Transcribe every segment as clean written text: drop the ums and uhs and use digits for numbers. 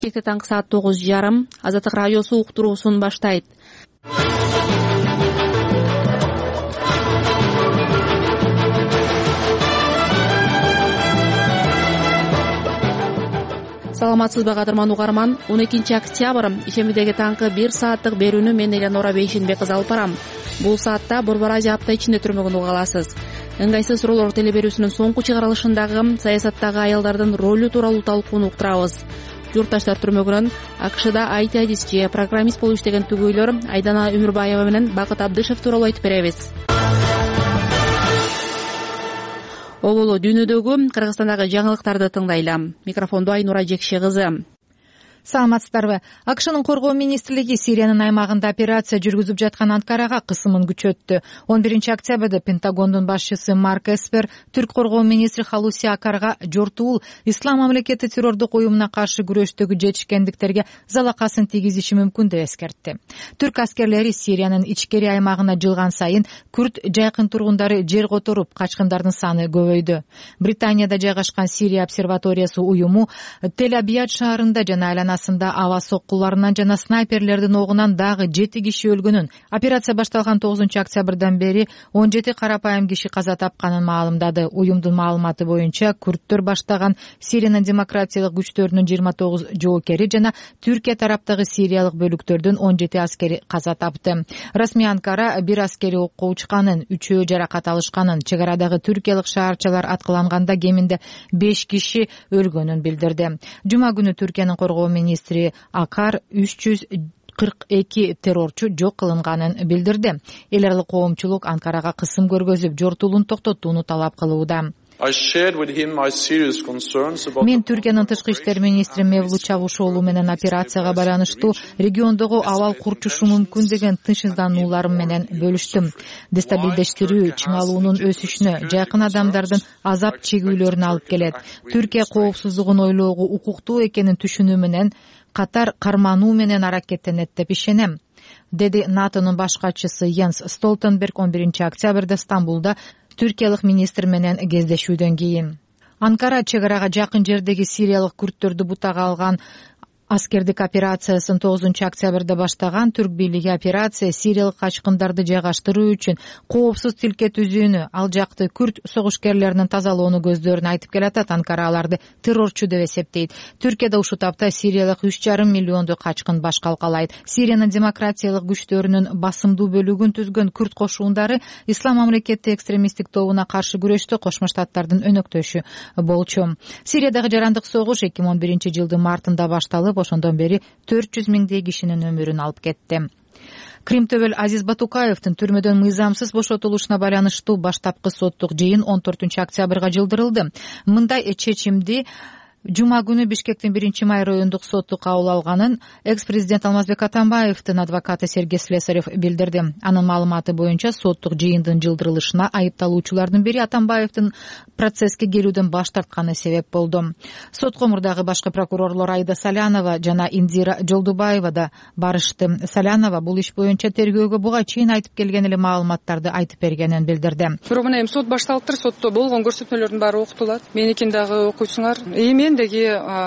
Кечээ таңкы саат 9:30 Азаттык радиосу уктуруусун баштайт. Саламатсызбы кадырман угарман, 12 октябрь ишемидеги таңкы 1 сааттык берүүнү мен Элеонора Бейшенбек кызы алып барам. Бул саатта Борбор Азия апта ичинде түрмөгүн уга аласыз. Ыңгайсыз суроолор телеберүүсүнүн соңку чыгарылышындагы саясаттагы аялдардын ролу тууралуу талкууну уктурабыз. Журтташтар түрмөгүнөн АКШда IT-адисчи, программист болуп иштеген түгөйлөр Айдана Өмүрбаева менен Бакыт Абдышев тууралуу айтып беребиз. Оболу дүйнөдөгү Кыргызстандагы жаңылыктарды тыңдайлы. Микрофондо Айнура Жекше кызы. Саламатсыздарбы. АКШнын коргоо министрлиги Сириянын аймагында операция жүргүзүп жаткан Анкарага кысымын күчөттү. 11 октябрда Пентагондун башчысы Марк Эспер Түрк коргоо министри Халуси Акарга жортуул Ислам мамлекети террордук уюмуна каршы күрөштөгү жетишкендиктерге залакасын тийгизиши мүмкүн деп эскертти. Түрк аскерлери Сириянын ичкери аймагына жылган сайын күрд жайкын тургундары жер которуп, качкындардын саны көбөйдү. Британияда жайгашкан Сирия обсерваториясы уюму Тель-Абияд шаарында жана аба соккуларынан жана снайперлердин огунан дагы 7 киши өлгөнүн, операция башталган 9 октябрдан бери 17 карапайым киши каза тапканын маалымдады. Уюмдун маалыматы боюнча күрдтөр баштаган Сириянын демократиялык күчтөрүнүн 29 жоокери жана Түркия тараптагы сириялык бөлүктөрдүн 17 аскери каза тапты. Расмий Анкара бир аскери окко учканын, 3-өө жаракат алышканын, чек арадагы түркиялык шаарчалар аткыланганда кеминде 5 киши өлгөнүн билдирди. Жума күнү Түркиянын коргоо министри Акар 342 террорчу жок кылынганын билдирди. Эл аралык коомчулук Анкарага кысым көргөзүп, жортуулун токтотууну талап кылууда. Мен Түркиянын тышкы иштер министри Мевлут Чавушоğlu менен операцияга байланыштуу региондогу абал курчушу мүмкүн деген тынчсызданууларым менен бөлүштүм. Дестабилдештирүү чыңалуунун өсүшүнө, жайкын адамдардын азап чегүүлөрүнө алып келет. Түркия коопсуздугун ойлоого укуктуу экенин түшүнүү менен катар кармануу менен аракеттенет деп ишенем, деди НАТОнун баш катчысы Йенс Столтенберг 11 октябрда Стамбулда түркиялык министр менен кездешүүдөн кийин. Анкара чек арага жакын жердеги сириялык күрдтөрдү бутага алган аскердик операциясын 9 октябрда баштаган. Түрк бийлиги операция сириялык качкындарды жайгаштыруу үчүн коопсуз тилке түзүүнү, ал жакты күрд согушкерлеринин тазалоону көздөрүн айтып келатат. Анкара аларды террорчу деп эсептейт. Түркияда ушул тапта сириялык 3,5 миллионду качкын баш калкалайт. Сириянын демократиялык күчтөрүнүн басымдуу бөлүгүн түзгөн күрд кошуундары Ислам мамлекети экстремисттик тобуна каршы күрөштө Кошмо Штаттардын өнөктөшү болчу. Сириядагы жарандык согуш 2011 жылдын мартында башталып, ошондон бери 400 миңдей кишинин өмүрүн алып кетти. Крим төбөл Азиз Батукаевдин түрмөдөн мыйзамсыз бошотулушуна байланыштуу баштапкы соттук жыйын 14 октябрга жылдырылды. Мындай чечимди Жума күнү Бишкектин 1 май райондук соту кабыл алганын экс-президент Алмазбек Атамбаевдин адвокаты Сергей Слесарев билдирди. Анын маалыматы боюнча соттук жыйындын жылдырылышына айыпталуучулардын бири Атамбаевдин процесске келүүдөн баш тартканы себеп болду. Сотко мурдагы башкы прокурорлор Айда Салянова жана Индира Жолдубаева да барышты. Салянова бул иш боюнча тергөөгө буга чейин айтып келген эле маалыматтарды айтып бергенин билдирди. Бирок мына сот башталыптыр, сотто болгон көрсөтмөлөрдүн баары окутулат. Меникин дагы окуйсуңар. Мендеги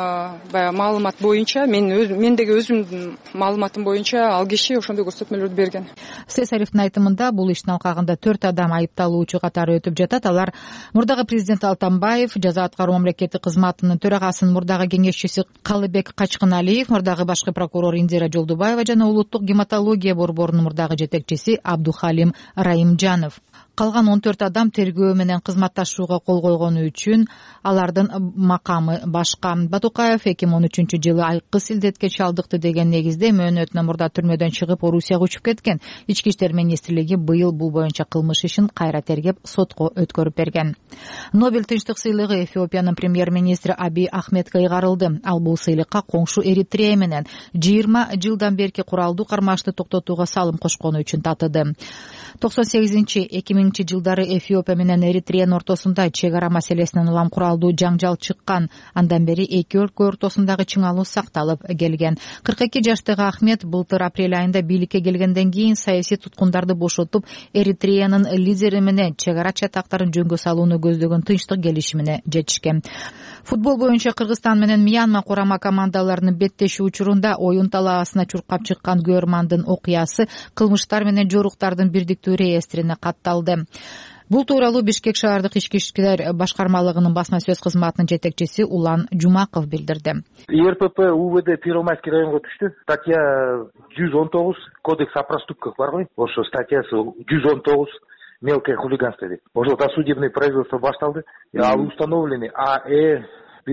маалымат боюнча, мендеги өзүмдүн маалыматым боюнча ал киши ошондой көрсөтмөлөрдү берген. Слесаревдин айтымында бул иштин алкагында 4 адам айыпталуучу катары өтүп жатат. Алар мурдагы президент Алтанбаев, жаза аткаруу мамлекеттик кызматынын төрагасынын мурдагы кеңешчиси Калыбек Качкыналиев, мурдагы башкы прокурор Индира Жолдубаева жана улуттук гематология борборунун мурдагы жетекчиси Абдухалим Раимжанов. Калган 14 адам тергөө менен кызматташууга кол койгону үчүн алардын макамы башка. Батукаев 2013 жылы айкы силдетке чалдыкты деген негизде мөөнөтүнөн мурда түрмөдөн чыгып Орусияга учуп кеткен. Ички иштер министрлиги быйыл бул боюнча кылмыш ишин кайра тергеп сотко өткөрүп берген. Нобель тынчтык сыйлыгы Эфиопиянын премьер-министри Аби Ахмедке ыйгарылды. Ал бул сыйлыкка коңшу Эритрея менен 20 жылдан берки куралдуу кармашты токтотууга салым кошкону үчүн татыды. 98-2000 2000 жылдары Эфиопия менен Эритреянын ортосунда чек ара маселесинен улам куралдуу жаңжал чыккан. Андан бери эки өлкө ортосундагы чыңалуу сакталып келген. 42 жаштагы Ахмед былтыр апрель айында бийликке келгенден кийин саясий туткундарды бошотуп, Эритреянын лидери менен чек ара чатактарын жөнгө салууну көздөгөн тынчтык келишимине жетишкен. Футбол боюнча Кыргызстан менен Мьянма курама командаларынын беттешүү учурунда оюн талаасына чуркап чыккан Гөөрмандын окуясы кылмыштар менен жоруктардын бирдиктүү реестрине катталды. Бул тууралуу Бишкек шаардык ички иштер башкармалыгынын басма сөз кызматынын жетекчиси Улан Жумаков билдирди. ИРПП УВД Первомайский районго түштү. Статья 119 Кодекс о проступках бар ғой. Ошо статьясы 119 мелкое хулиганство дейт. Ошо досудебный производство башталды. Ал установлены АЭ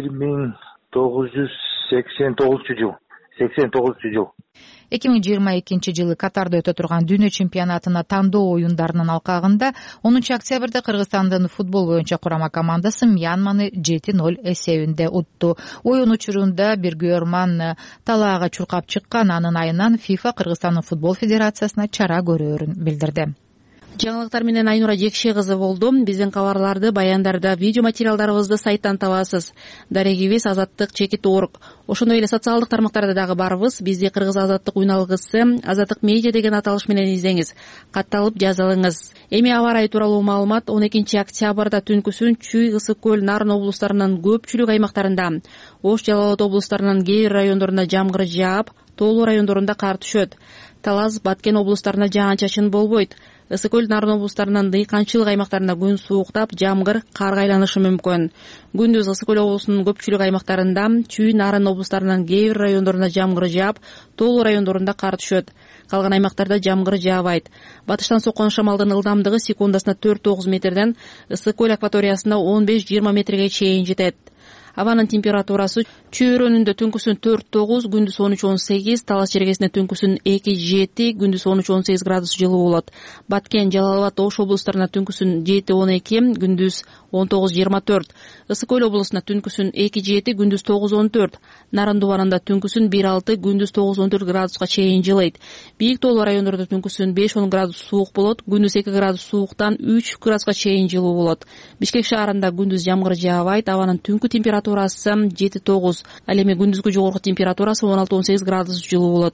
1989 жыл. 89 жыл. 2022 жылы Катарда өтө турган дүйнө чемпионатына тандоо оюндарынын алкагында 10 октябрда Кыргызстандын футбол боюнча курама командасы Мьянманы 7-0 эсебинде утту. Оюн учурунда бир Гөөрман талаага чуркап чыккан, анын айынан ФИФА Кыргызстандын футбол федерациясына чара көрөөрүн билдирди. Жаңылыктар менен Айнура Жекше кызы болду. Биздин кабарларды, баяндарды, видео материалдарыбызды сайттан табасыз. Дарегибиз Азаттык _org. Ошондой эле социалдык тармактарда дагы барбыз. Бизди Кыргыз Азаттык уйналгысы, Азаттык медиа деген аталыш менен издеңиз. Катталып жазылыңыз. Эми аба ырайы тууралуу маалымат 12 октябрда түнкүсүн Чүй, Ысык көл, Нарын облустарынын көпчүлүк аймактарында, Ош, Жалал Абад облустарынын кээ бир райондорунда жамгыр жаап, тоолуу райондорунда кар түшөт. Талас, Баткен облустарында жаан-чачын болбойт. Ысык көл, Нарын облустарынын дыйканчылык аймактарында күн сууктап, жамгыр, карга айланышы мүмкүн. Күндүз Ысык көл облусунун көпчүлүк аймактарында, Чүй, Нарын облустарынын кээ бир райондорунда жамгыр жаап, тоолуу райондорунда кар түшөт. Калган аймактарда жамгыр жаабайт. Батыштан соккон шамалдын ылдамдыгы секундасына 4-9 метрден Ысык көл акваториясында 15-20 метрге чейин жетет. Абанын температурасы Чүй өрөөнүндө түнкүсүн 4-9, күндүз 13-18, Талас жергесинде түнкүсүн 2-7, күндүз 13-18 градус жылуу болот. Баткен, Жалал Абад, Ош облустарына түнкүсүн 7-12, күндүз 19-24. Ысык көл облусуна түнкүсүн 2-7, күндүз 9-14. Нарын дубанында түнкүсүн 1-6, күндүз 9-14 градуска чейин жылыйт. Бийик тоолуу райондордо түнкүсүн 5-10 градус суук болот, күндүз 2 градус сууктан 3 градуска чейин жылуу болот. Бишкек шаарында күндүз жамгыр жаабайт, абанын түнкү температурасы 7-9. Ал эми күндүзгү жогорку температурасы 16-18 градус жылуу болот.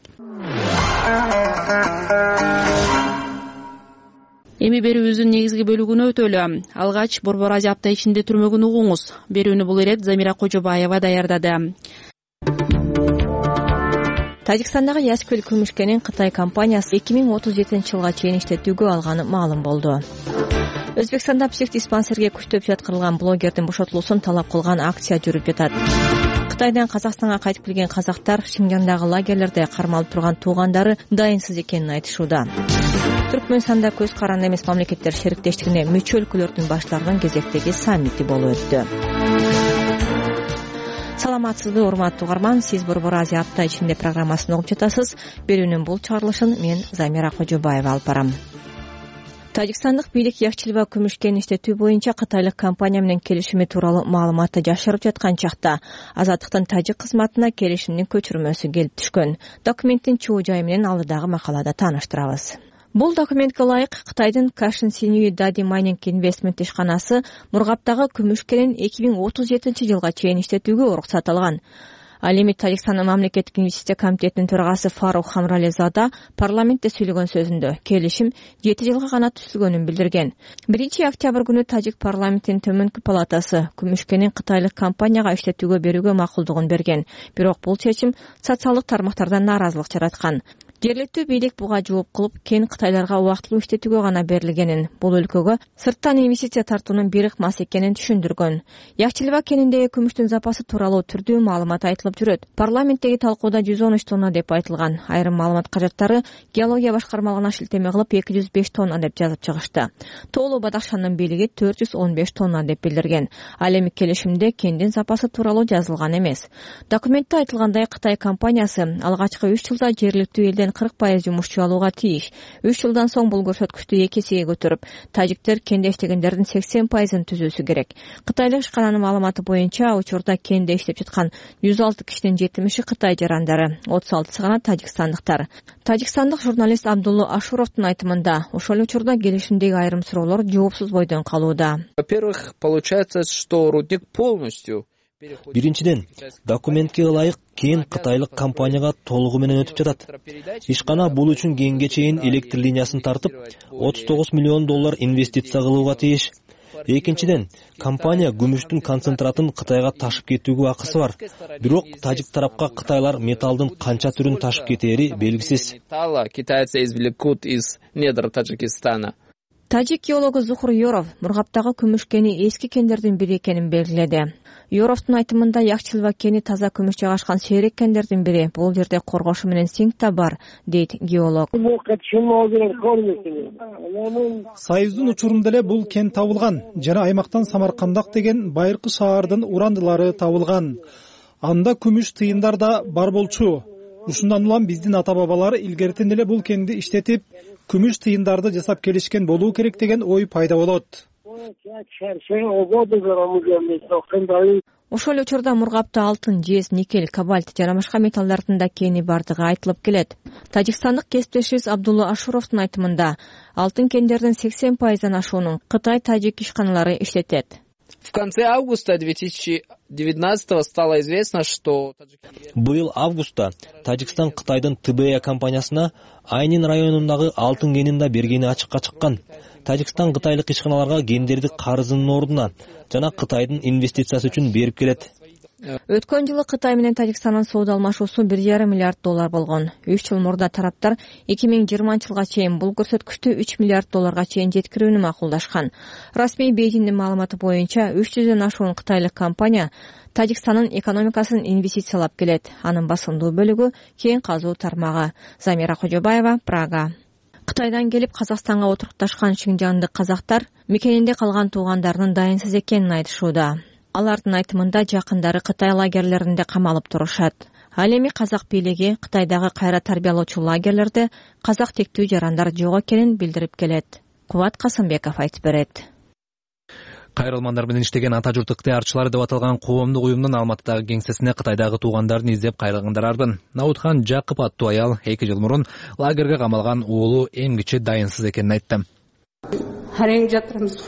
Эми берүүбүздүн негизги бөлүгүнө өтөлү. Алгач Борбор Азия апта ичинде түрмөгүн угуңуз. Берүүнү бул ирет Замира Кожобаева даярдады. Тажикстандагы Яскөл Күмүшкенин Кытай компаниясы 2037 жылга чейин иштетүүгө алганы маалым болду. Өзбекстанда психдиспансерге күчтөп жаткырылган блогердин бошотулуусун талап кылган акция жүрүп жатат. Кытайдан Казакстанга кайтып келген казактар Шинжаңдагы лагерлерде кармалып турган туугандары дайынсыз экенин айтышууда. Түркмөнстанда көз каранды эмес мамлекеттер шериктештигине мүчө өлкөлөрдүн баштарынын кезектеги саммити болуп өттү. Саламатсызбы, урматтуу угарман, сиз Борбор Азия апта ичинде программасын угуп жатасыз. Берүүнүн бул чыгарылышын мен Замира Кожобаева алып барам. Тажикстандык бийлик Яхчилба Күмүшкени иштетүү боюнча кытайлык компания менен келишими тууралуу маалыматты жашырып жаткан чакта Азаттыктын тажик кызматына келишимдин көчүрмөсү келип түшкөн. Документтин чоо жайы менен алдыдагы макалада тааныштырабыз. Бул документке ылайык Кытайдын Кашин Синьюи Дади Майнинг Инвестмент ишканасы Мургаптагы Күмүшкенин 2037 жылга чейин иштетүүгө уруксат алган. Ал эми Тажикстандын мамлекеттик инвестиция комитетинин төрагасы Фарух Хамралезада парламентте сүйлөгөн сөзүндө келишим 7 жылга гана түзүлгөнүн билдирген. 1 октябрь күнү Тажик парламентинин төмөнкү палатасы Күмүшкенин кытайлык компанияга иштетүүгө берүүгө макулдугун берген. Бирок бул чечим социалдык тармактардан нааразылык жараткан. Жергиликтүү бийлик буга жооп кылып, кен кытайларга убактылуу иштетүүгө гана берилгенин, бул өлкөгө сырттан инвестиция тартуунун бир ыкмасы экенин түшүндүргөн. Яхчилба кениндеги күмүштүн запасы тууралуу түрдүү маалымат айтылып жүрөт. Парламенттеги талкууда 113 тонна деп айтылган. Айрым маалымат кажаттары геология башкармалыгына шилтеме кылып 205 тонна деп жазып чыгышты. Тоолуу Бадахшандын бийлиги 415 тонна деп билдирген. Ал эми келишимде кендин запасы тууралуу жазылган эмес. Документте айтылгандай, Кытай компаниясы алгачкы 3 жылда жергиликтүү элден айын 40% жумушчу алууга тийиш. 3 жылдан соң бул көрсөткүчтү 2 эсеге көтөрүп, тажиктер кенде иштегендердин 80%-ын түзүүсү керек. Кытайлык ишкананын маалыматы боюнча, учурда кенде иштеп жаткан 106 кишинин 70-и Кытай жарандары, 36-сы гана тажикстандыктар. Тажикстандык журналист Абдулла Ашуровдун айтымында, ошол учурда келишимдеги айрым суроолор жоопсуз бойдон калууда. Во-первых, получается, что рудник полностью. Биринчиден, документке ылайык кен кытайлык компанияга толугу менен өтүп жатат. Ишкана бул үчүн кенге чейин электр линиясын тартып, $39 миллион инвестиция кылууга тийиш. Экинчиден, компания күмүштүн концентратын Кытайга ташып кетүүгө акысы бар. Бирок тажик тарапка кытайлар металлдын канча түрүн ташып кетери белгисиз. Китайцы извлекут из недр Таджикистана. Тажик геологу Зухур Yorov мургаптагы күмүш кени эски кендердин бири экенин белгиледи. Yorovдун айтымында Яхчилва кени таза күмүш жайгашкан сейрек кендердин бири. Бул жерде коргошу менен синк да бар, дейт геолог. Союздун учурунда эле бул кен табылган. Жана аймактан Самаркандак деген байыркы шаардын урандылары табылган. Анда күмүш тыйындар да бар болчу. Ушундан улам биздин ата-бабалар илгертен эле бул кенди иштетип, күмүш тыйындарды жасап келишкен болуу керек деген ой пайда болот. Ошол учурда мургапта алтын, жез, никель, кобальт жана башка металлдардын да кени бардыгы айтылып келет. Тажикстандык кесиптешибиз Абдулла Ашуровдун айтымында, алтын кендердин 80%-дан ашуунун Кытай-тажик ишканалары иштетет. В конце августа 2019 стало известно, что Быйыл августта Тажикстан Кытайдын ТБ компаниясына Айнин районундагы алтын кенин да бергени ачыкка чыккан. Тажикстан кытайлык ишканаларга кендерди карызынын ордуна жана Кытайдын инвестициясы үчүн берип келет. Өткөн жылы Кытай менен Тажикстандын соода алмашуусу $1,5 миллиард болгон. 3 жыл мурда тараптар 2020-жылга чейин бул көрсөткүчтү $3 миллиард чейин жеткирүүнү макулдашкан. Расмий Бейжиңдин маалыматы боюнча 300дөн ашуун кытайлык компания Тажикстандын экономикасын инвестициялап келет. Анын басымдуу бөлүгү кен казуу тармагы. Замира Кожобаева, Прага. Кытайдан келип Казакстанга отурукташкан Шинжаңдык казактар мекенинде калган туугандарынын дайынсыз экенин айтышууда. Алардын айтымында жакындары Кытай лагерлеринде камалып турушат. Ал эми казак бийлиги Кытайдагы кайра тарбиялоочу лагерлерде казак тектүү жарандар жок экенин билдирип келет. Кубат Касымбеков айтып берет. Кайрылмандар менен иштеген ата журт ыктыярчылары деп аталган коомдук уюмдун Алматыдагы кеңсесине Кытайдагы туугандарын издеп кайрылгандар ардын. Наутхан Жакып аттуу аял 2 жыл мурун лагерге камалган уулу эң кичи дайынсыз экенин айтты. Харең жатырмыз.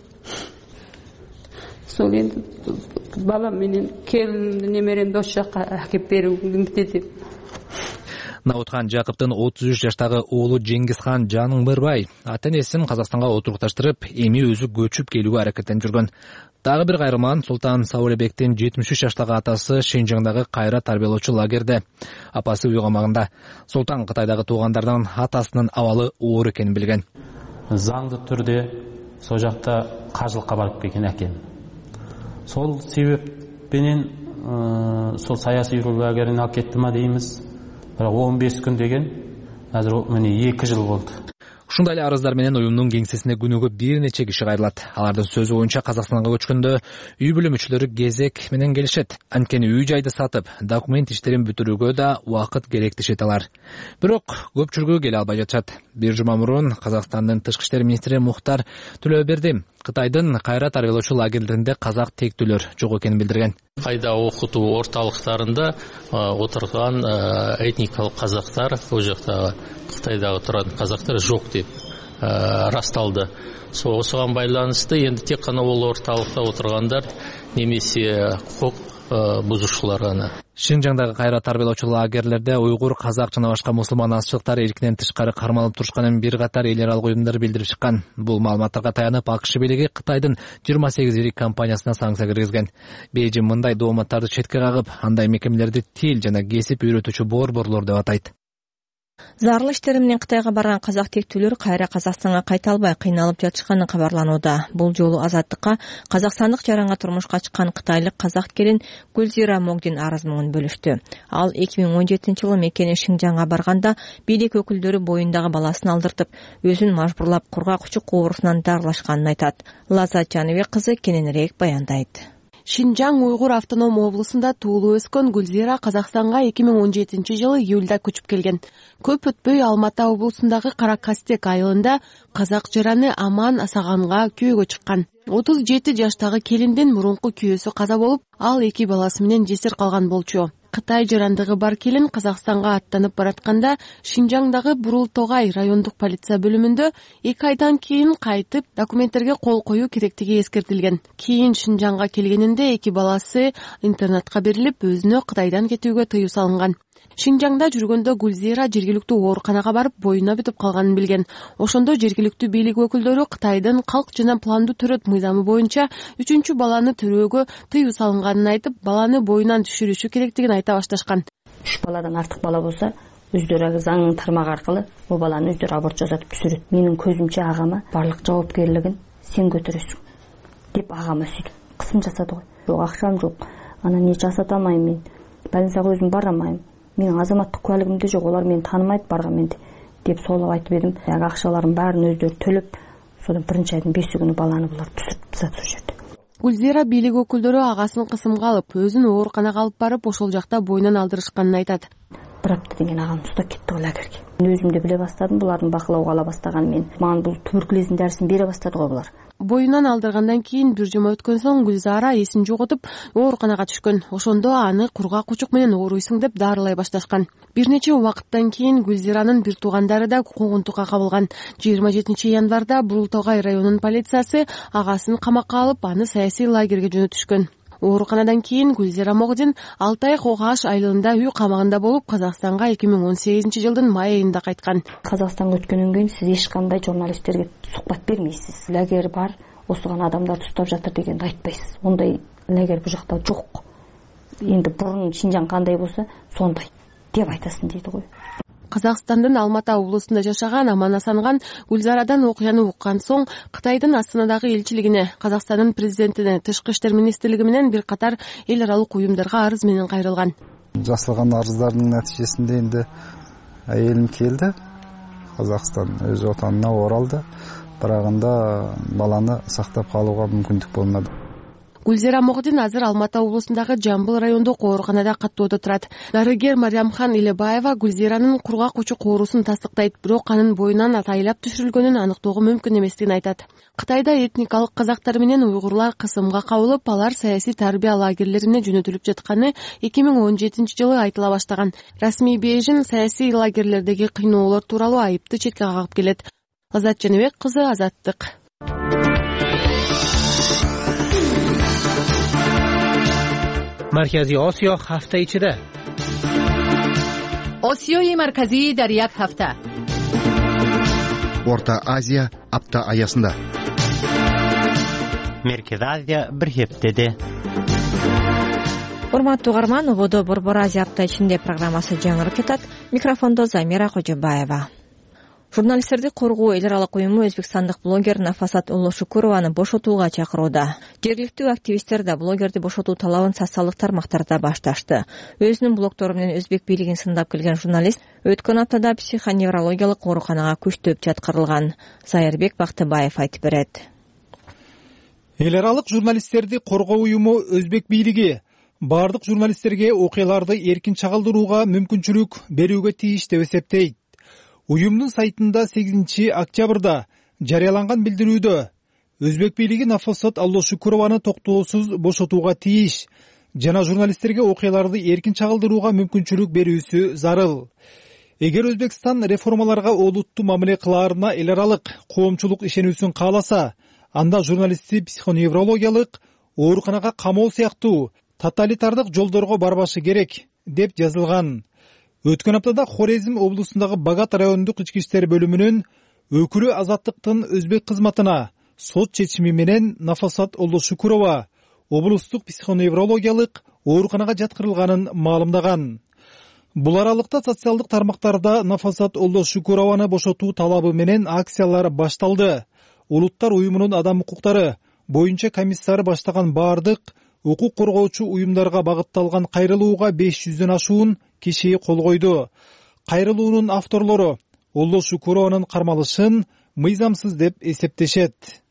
Сол энди балам менен келинимди немеремди ошол жака акеп берүүгүм деп. Наутхан Жакыптын 33 жаштагы уулу Жеңгизхан Жаныңбырбай ата-энесин Казакстанга отурукташтырып, эми өзү көчүп келүүгө аракеттенип жүргөн. Дагы бир кайрылман Султан Саулебектин 73 жаштагы атасы Шинжаңдагы кайра тарбиялоочу лагерде. Апасы үй камагында. Султан Кытайдагы туугандардан атасынын абалы оор экенин билген. Заңды түрдө сол жакта кажылыкка барып келген экен. Сол себеппенен сол саясий лагерин алып кетти ма деймиз. 15 күн деген, азыр мына 2 жыл болду. Ушундай эле арыздар менен уюмдун кеңсесине күнүгө бир нече киши кайрылат. Алардын сөзү боюнча Казакстанга көчкөндө үй бүлө мүчөлөрү кезек менен келишет. Анткени үй жайды сатып, документ иштерин бүтүрүүгө да убакыт керек дешет алар. Бирок көпчүлүгү келе албай жатышат. Бир жума мурун Казакстандын тышкы иштер министри Мухтар Төлөберди Кытайдын кайра тарбиялоочу лагерлеринде казак тектүүлөр жок экенин билдирген. Кайда окутуу орталыктарында отурган этникалык казактар, ол жактагы Кытайдагы турган казактар жок деп расталды. Осуга байланышты энди тек гана ол орталыкта отургандар немесе кок бузушулар гана. Шинжаңдагы кайра тарбиялоочу лагерлерде уйгур, казак жана башка мусулман азчылыктар эркинен тышкары кармалып турушканын бир катар эл аралык уюмдар билдирип чыккан. Бул маалыматтарга таянып АКШ бийлиги Кытайдын 28 ирик компаниясына санкция киргизген. Бейжиң мындай дооматтарды четке кагып, андай мекемелерди тил жана кесип үйрөтүүчү борборлор деп атайт. Зарыл иштери менен Кытайга барган казак тектүүлөр кайра Казакстанга кайта албай кыйналып жатышканы кабарланууда. Бул жолу Азаттыкка казакстандык жаранга турмушка чыккан кытайлык казак келин Гүлзира Могдин арыз менен бөлүштү. Ал 2017-жылы мекени Шинжаңга барганда бийлик өкүлдөрү боюндагы баласын алдыртып, өзүн мажбурлап кургак учук оорусунан дарылашканын айтат. Лаззат Жаныбек кызы кененирээк баяндайт. Шинжаң Уйгур автоном облусунда туулуп өскөн Гүлзира Казакстанга 2017-жылы июлда көчүп келген. Көп өтпөй Алматы облусундагы Каракастек айылында казак жараны Аман Асаганга күйөөгө чыккан. 37 жаштагы келиндин мурунку күйөөсү каза болуп, ал 2 баласы менен жесир калган болчу. Кытай жарандыгы бар келин Казакстанга аттанып баратканда Шинжаңдагы Бурултогай райондук полиция бөлүмүндө 2 айдан кийин кайтып документтерге кол коюу керектиги эскертилген. Кийин Шинжаңга келгенинде 2 баласы интернатка берилип, өзүнө Кытайдан кетүүгө тыюу салынган. Шинжаңда жүргөндө Гүлзира жергиликтүү ооруканага барып, боюна бүтүп калганын билген. Ошондо жергиликтүү бийлик өкүлдөрү Кытайдын калк жана пландуу төрөт мыйзамы боюнча 3-чү баланы төрөөгө тыюу салынганын айтып, баланы боюнан түшүрүшү керектигин айта башташкан. 3 баладан артык бала болсо, өздөрү заңдын тармагы аркылуу бул баланы өздөрү аборт жасатып түшүрөт. Менин көзүмчө агама барлык жоопкерлигин сен көтөрөсүң деп агама сөйтүп кысым жасады го. Жок, акчам жок. Анан не жасата алмайм мен. Больницага өзүм бара алмайм. Менин азаматтык куәлигимде жок, олар мени таанымайт барган деп солоп айтып едим. Акчаларын баарын өздөрү төлөп, содан 1-айдын 5 күнү баланы булар түшүрүп тастады ошол жерде. Гүлзира бийлик өкүлдөрү агасын кысымга алып, өзүн ооруканага алып барып, ошол жакта боюнан алдырышканын айтат. Bir апта деген агам устап кетти го лагерге. Мен өзүм да биле баштадым, булардын бакылоого ала баштаган мен. Мага бул туберкулездин дарысын бере баштады го булар. Боюнан алдыргандан кийин 1 жума өткөн соң Гүлзара эсин жоготуп, ооруканага түшкөн. Ошондо аны кургак учук менен ооруйсуң деп дарылай башташкан. Бир нече убакыттан кийин Гүлзиранын бир туугандары да куугунтукка кабылган. 27 январда Бурултогай районунун полициясы агасын камакка алып, аны саясий лагерге жөнөтүшкөн. Ооруканадан кийин Гүлзира Могдин Алтай Когаш айылында үй камагында болуп, Казакстанга 2018-жылдын май айында кайткан. Казакстанга өткөндөн кийин сиз эч кандай журналисттерге сухбат бермейсиз. Лагер бар, осуган адамдар уштап жатыр дегенди айтпайсыз. Ондай лагер бу жакта жок. Эndi бурун Шинжаң кандай болсо, сондай деп айтасың дейди го. Казакстандын Алматы облусунда жашаган Аман Асанган Гүлзарадан окуяны уккан соң Кытайдын Астанадагы элчилигине, Казакстандын президентине, Тышкы иштер министрлиги менен бир катар эл аралык уюмдарга арыз менен кайрылган. Жасалган арыздардын натыйжесинде энди айылым келди. Казакстан өз отанына оралды. Бирагында баланы сактап калууга мүмкүндүк болмады. Гүлзира Могдин азыр Алматы облусундагы Жамбыл райондук ооруканада каттоодо турат. Дарыгер Мариямхан Илебаева Гүлзиранын кургак учук оорусун тастыктайт, бирок анын боюнан атайлап түшүрүлгөнүн аныктоого мүмкүн эместигин айтат. Кытайда этникалык казактар менен уйгурлар кысымга кабылып, алар саясий тарбия лагерлерине жөнөтүлүп жатканы 2017-жылы айтыла баштаган. Расмий Бейжин саясий лагерлердеги кыйноолор тууралуу айыпты четке кагып келет. Азат Жаныбек кызы, Азаттык. مرکزی آسیا هفته ichida. آسیای مرکزی در یک هفته. Орта Азия апта аясында. Меркез Азия bir heftede. Урматтуу угарман, ободо Борбор Азия апта ичинде программасы жаңырып жатат. Микрофондо Замира Кожобаева. Журналисттерди коргоо эл аралык уюму өзбекстандык блогер Нафасат Уллошукурованы бошотууга чакырууда. Жергиликтүү активисттер да блогерди бошотуу талабын социалдык тармактарда башташты. Өзүнүн блогтору менен өзбек бийлигин сындап келген журналист өткөн аптада психоневрологиялык ооруканага күчтөп жаткырылган. Зайырбек Бактыбаев айтып берет. Эл аралык журналисттерди коргоо уюму өзбек бийлиги бардык журналисттерге окуяларды эркин чагылдырууга мүмкүнчүлүк берүүгө тийиш деп эсептейт. Уюмдун сайтында 8 октябрда жарыяланган билдирүүдө өзбек бийлиги Нафасат Уллошукурованы токтоосуз бошотууга тийиш жана журналисттерге окуяларды эркин чагылдырууга мүмкүнчүлүк берүүсү зарыл. Эгер Өзбекстан реформаларга олуттуу мамиле кылаарына эл аралык коомчулук ишенүүсүн кааласа, анда журналистти психоневрологиялык ооруканага камоо сыяктуу тоталитардык жолдорго барбашы керек деп жазылган. Өткөн аптада Хорезм облусундагы Багат райондук ички иштер бөлүмүнүн өкүлү Азаттыктын өзбек кызматына сот чечими менен Нафасат Уллошукурова облустук психоневрологиялык ооруканага жаткырылганын маалымдаган. Бул аралыкта социалдык тармактарда Нафасат Уллошукурованы бошотуу талабы менен акциялар башталды. Улуттар уюмунун адам укуктары боюнча комиссары баштаган бардык укук коргоочу уюмдарга багытталган кайрылууга 500дөн ашуун киши кол койду. Кайрылуунун авторлору Уллошукурованын кармалышын мыйзамсыз деп эсептешет.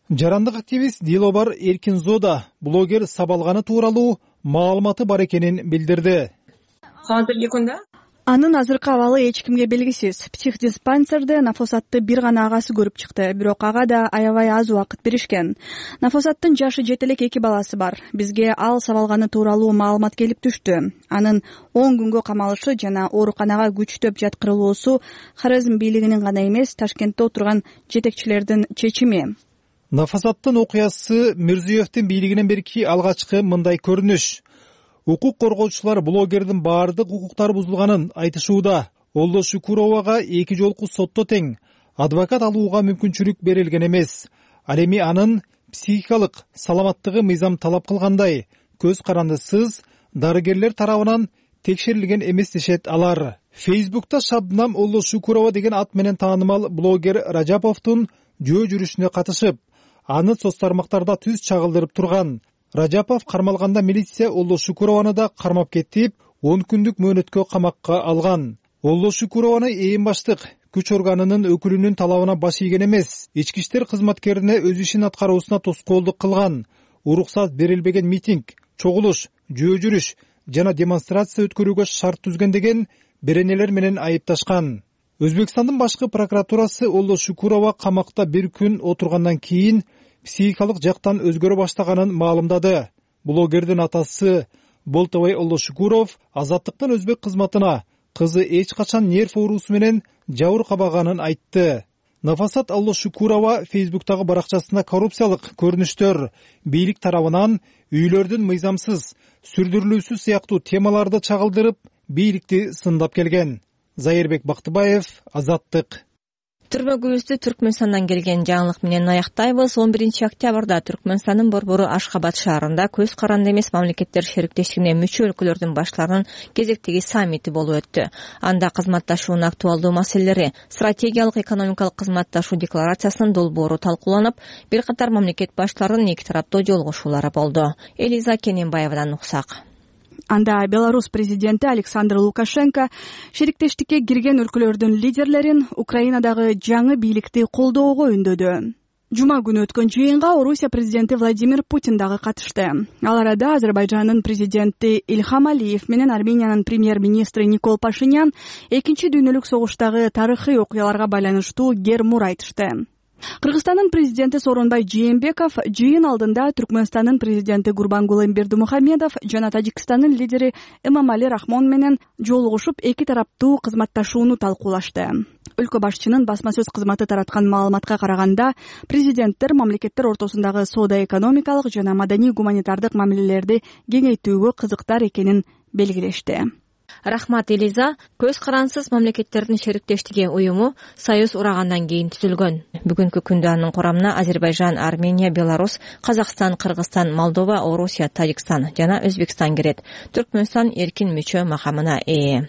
жарандык активист Дилобар Эркинзода блогер сабалганы тууралуу маалыматы бар экенин билдирди. Азыркы күндө анын азыркы абалы эч кимге белгисиз. Психдиспансерде нафосатты бир гана агасы көрүп чыкты, бирок ага да аябай аз убакыт беришкен. Нафосаттын жашы жете элек 2 баласы бар. Бизге ал сабалганы тууралуу маалымат келип түштү. Анын 10 күнгө камалышы жана ооруканага күчтөп жаткырылуусу Хорезм бийлигинин гана эмес, Ташкентте отурган жетекчилердин чечими. Нафосаттын окуясы Мирзиевдин бийлигинен берки алгачкы мындай көрүнүш. Укук коргоочулар блогердин баардык укуктары бузулганын айтышууда. Олдо Шукуровага 2 жолку сотто тең адвокат алууга мүмкүнчүлүк берилген эмес. Ал эми анын психикалык саламаттыгы мыйзам талап кылгандай көз карандысыз дарыгерлер тарабынан текшерилген эмес дешет алар. Фейсбукта Шабнам Олдо Шукурова деген ат менен таанымал блогер Ражаповдун жөө жүрүшүнө катышып, аны соц тармактарда түз чагылдырып турган. Ражапов кармалганда милиция Олдо Шукурованы да кармап кетип, 10 күндүк мөөнөткө камакка алган. Олдо Шукурованы ээн баштык күч органынын өкүлүнүн талабына баш ийген эмес. Ички иштер кызматкерине өз ишин аткаруусуна тоскоолдук кылган. Уруксат берилбеген митинг, чогулуш, жөө жүрүш жана демонстрация өткөрүүгө шарт түзгөн деген беренелер менен айыпташкан. Өзбекстандын башкы прокуратурасы Олдо Шукурова камакта 1 күн отургандан кийин психикалык жактан өзгөрө баштаганын маалымдады. Блогердин атасы Болтовой Олдо Шукуров азаттыктын өзбек кызматына кызы эч качан нерв оорусу менен жабыр кабаганын айтты. Нафасат Олдо Шукурова Фейсбуктагы баракчасында коррупциялык көрүнүштөр, бийлик тарабынан үйлөрдүн мыйзамсыз сүрдүрүлүүсү сыяктуу темаларды чагылдырып, бийликти сындап келген. Зайырбек Бактыбаев, Азаттык. Түрмөгүбүздү Түркмөнстандан келген жаңылык менен аяктайбыз. 11 октябрда Түркмөнстандын борбору Ашхабад шаарында көз каранды эмес мамлекеттер шериктештигине мүчө өлкөлөрдүн башларынын кезектеги саммити болуп өттү. Анда кызматташуунун актуалдуу маселелери, стратегиялык экономикалык кызматташуу декларациясынын долбоору талкууланып, бир катар мамлекет баштарынын эки тараптуу жолугушуулары болду. Элиза Кененбаевадан уксак. Анда Беларусь президенти Александр Лукашенко шериктештикке кирген өлкөлөрдүн лидерлерин Украинадагы жаңы бийликти колдоого үндөдү. Жума күнү өткөн жыйынга Орусия президенти Владимир Путин дагы катышты. Ал арада Азербайжандын президенти Ильхам Алиев менен Армениянын премьер-министри Никол Пашинян экинчи дүйнөлүк согуштагы тарыхый окуяларга байланыштуу гер-мур айтышты. Кыргызстандын президенти Сооронбай Жээнбеков жыйын алдында Түркмөнстандын президенти Гурбангулы Бердимухамедов жана Тажикстандын лидери Эмомали Рахмон менен жолугушуп, эки тараптуу кызматташууну талкуулашты. Өлкө башчынын басма сөз кызматы тараткан маалыматка караганда, президенттер мамлекеттер ортосундагы соода-экономикалык жана маданий-гуманитардык мамилелерди кеңейтүүгө кызыктар экенин белгилешти. Рахмат, Элиза. Көз карансыз мамлекеттердин шериктештиги уюму Союз урагандан кийин түзүлгөн. Бүгүнкү күндө анын курамына Азербайжан, Армения, Беларусь, Казакстан, Кыргызстан, Молдова, Орусия, Тажикстан жана Өзбекстан кирет. Түркмөнстан эркин мүчө макамына ээ.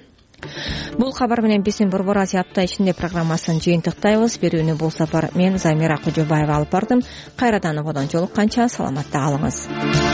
Бул кабар менен биздин Борбор Азия апта ичинде программасын жыйынтыктайбыз. Берүүнү бул сапар мен Замира Кожобаева алып бардым. Кайрадан ободон жолукканча саламатта калыңыз.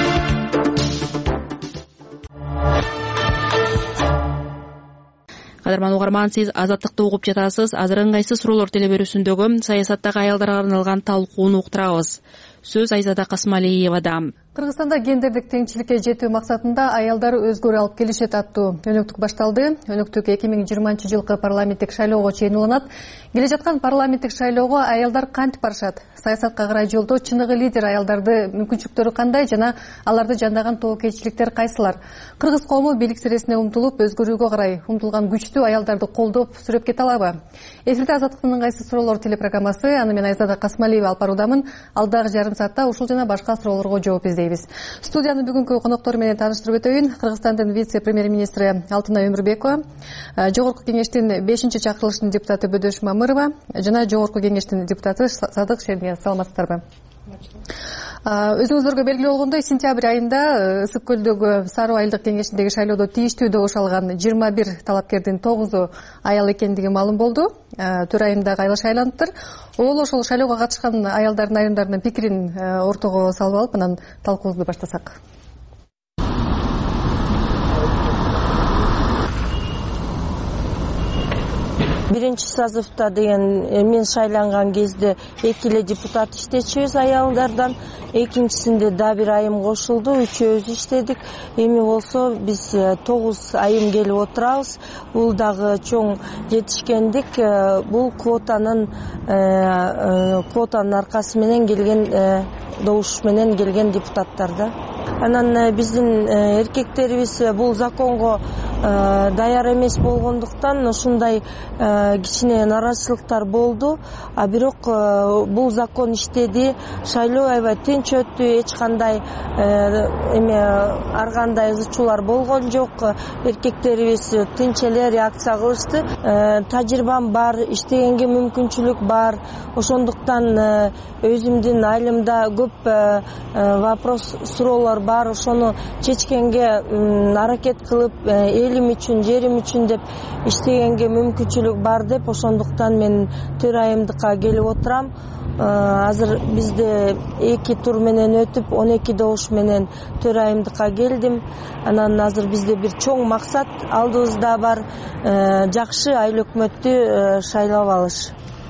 Кадырман угарман, сиз Азаттыкты угуп жатасыз. Азыр ыңгайсыз суроолор телеберүүсүндөгү саясаттагы аялдарга арналган талкууну уктурабыз. Сөз Айзада Касмалиевада. Кыргызстанда гендердик теңчиликке жетүү максатында аялдар өзгөрүү алып келишет аттуу өнөктүк башталды. Өнөктүк 2020 жылкы парламенттик шайлоого чейин уланат. Келе жаткан парламенттик шайлоого аялдар кантип барышат? Саясатка карай жолдо чыныгы лидер аялдарды мүмкүнчүлүктөрү кандай жана аларды жандаган тобокелчиликтер кайсылар? Кыргыз коому бийлик сиресине умтулуп, өзгөрүүгө карай умтулган күчтүү аялдарды колдоп сүрөп кете алабы? Эфирде Азаттыктын ыңгайсыз суроолор телепрограммасы. Аны мен Айзада Касмалиева алып баруудамын. Алдагы жарым саатта ушул жана башка суроолорго жооп издейбиз. Студиянын бүгүнкү коноктору менен тааныштырып өтөйүн. Кыргызстандын вице-премьер-министри Алтынай Өмүрбекова, Жогорку кеңештин 5-чакырылышынын депутаты Бөдөш Мамырова жана Жогорку кеңештин депутаты Садык Шернияз. Саламатсыздарбы? Өзүңүздөргө белгилүү болгондой, сентябрь айында Ысык көлдөгү Саруу айылдык кеңешиндеги шайлоодо тийиштүү добуш алган 21 талапкердин 9-у аял экендиги маалым болду. Төрайымдагы айыл шайланыптыр. Ошол шайлоого катышкан аялдардын айрымдарынын пикирин ортого салып алып, анан талкуубузду баштасак. биринчи созывда деген мен шайланган кезде 2 эле депутат иштечүбүз аялдардан, экинчисинде да бир айым кошулду, үчөөбүз иштедик. Эми болсо биз 9 айым келип отурабыз. Бул дагы чоң жетишкендик. Бул квотанын аркасы менен келген, добуш менен келген депутаттарда. Анан биздин эркектерибиз бул законго даяр эмес болгондуктан ушундай кичине наразычылыктар болду. А бирок бул закон иштеди, шайлоо аябай тынч өттү, эч кандай ар кандай ызычуулар болгон жок. Эркектерибиз тынч эле реакция кылышты. Тажрыйбам бар, иштегенге мүмкүнчүлүк бар. Ошондуктан өзүмдүн айылымда көп вопрос суроолор бар. Ошону чечкенге аракет кылып, элим үчүн, жерим үчүн деп иштегенге мүмкүнчүлүк бар деп, ошондуктан мен 4 айымдыкка келип отурам. Азыр бизде 2 тур менен өтүп, 12 добуш менен 4 айымдыкка келдим. Анан азыр бизде бир чоң максат алдыбызда бар, жакшы айыл өкмөттү шайлап алыш.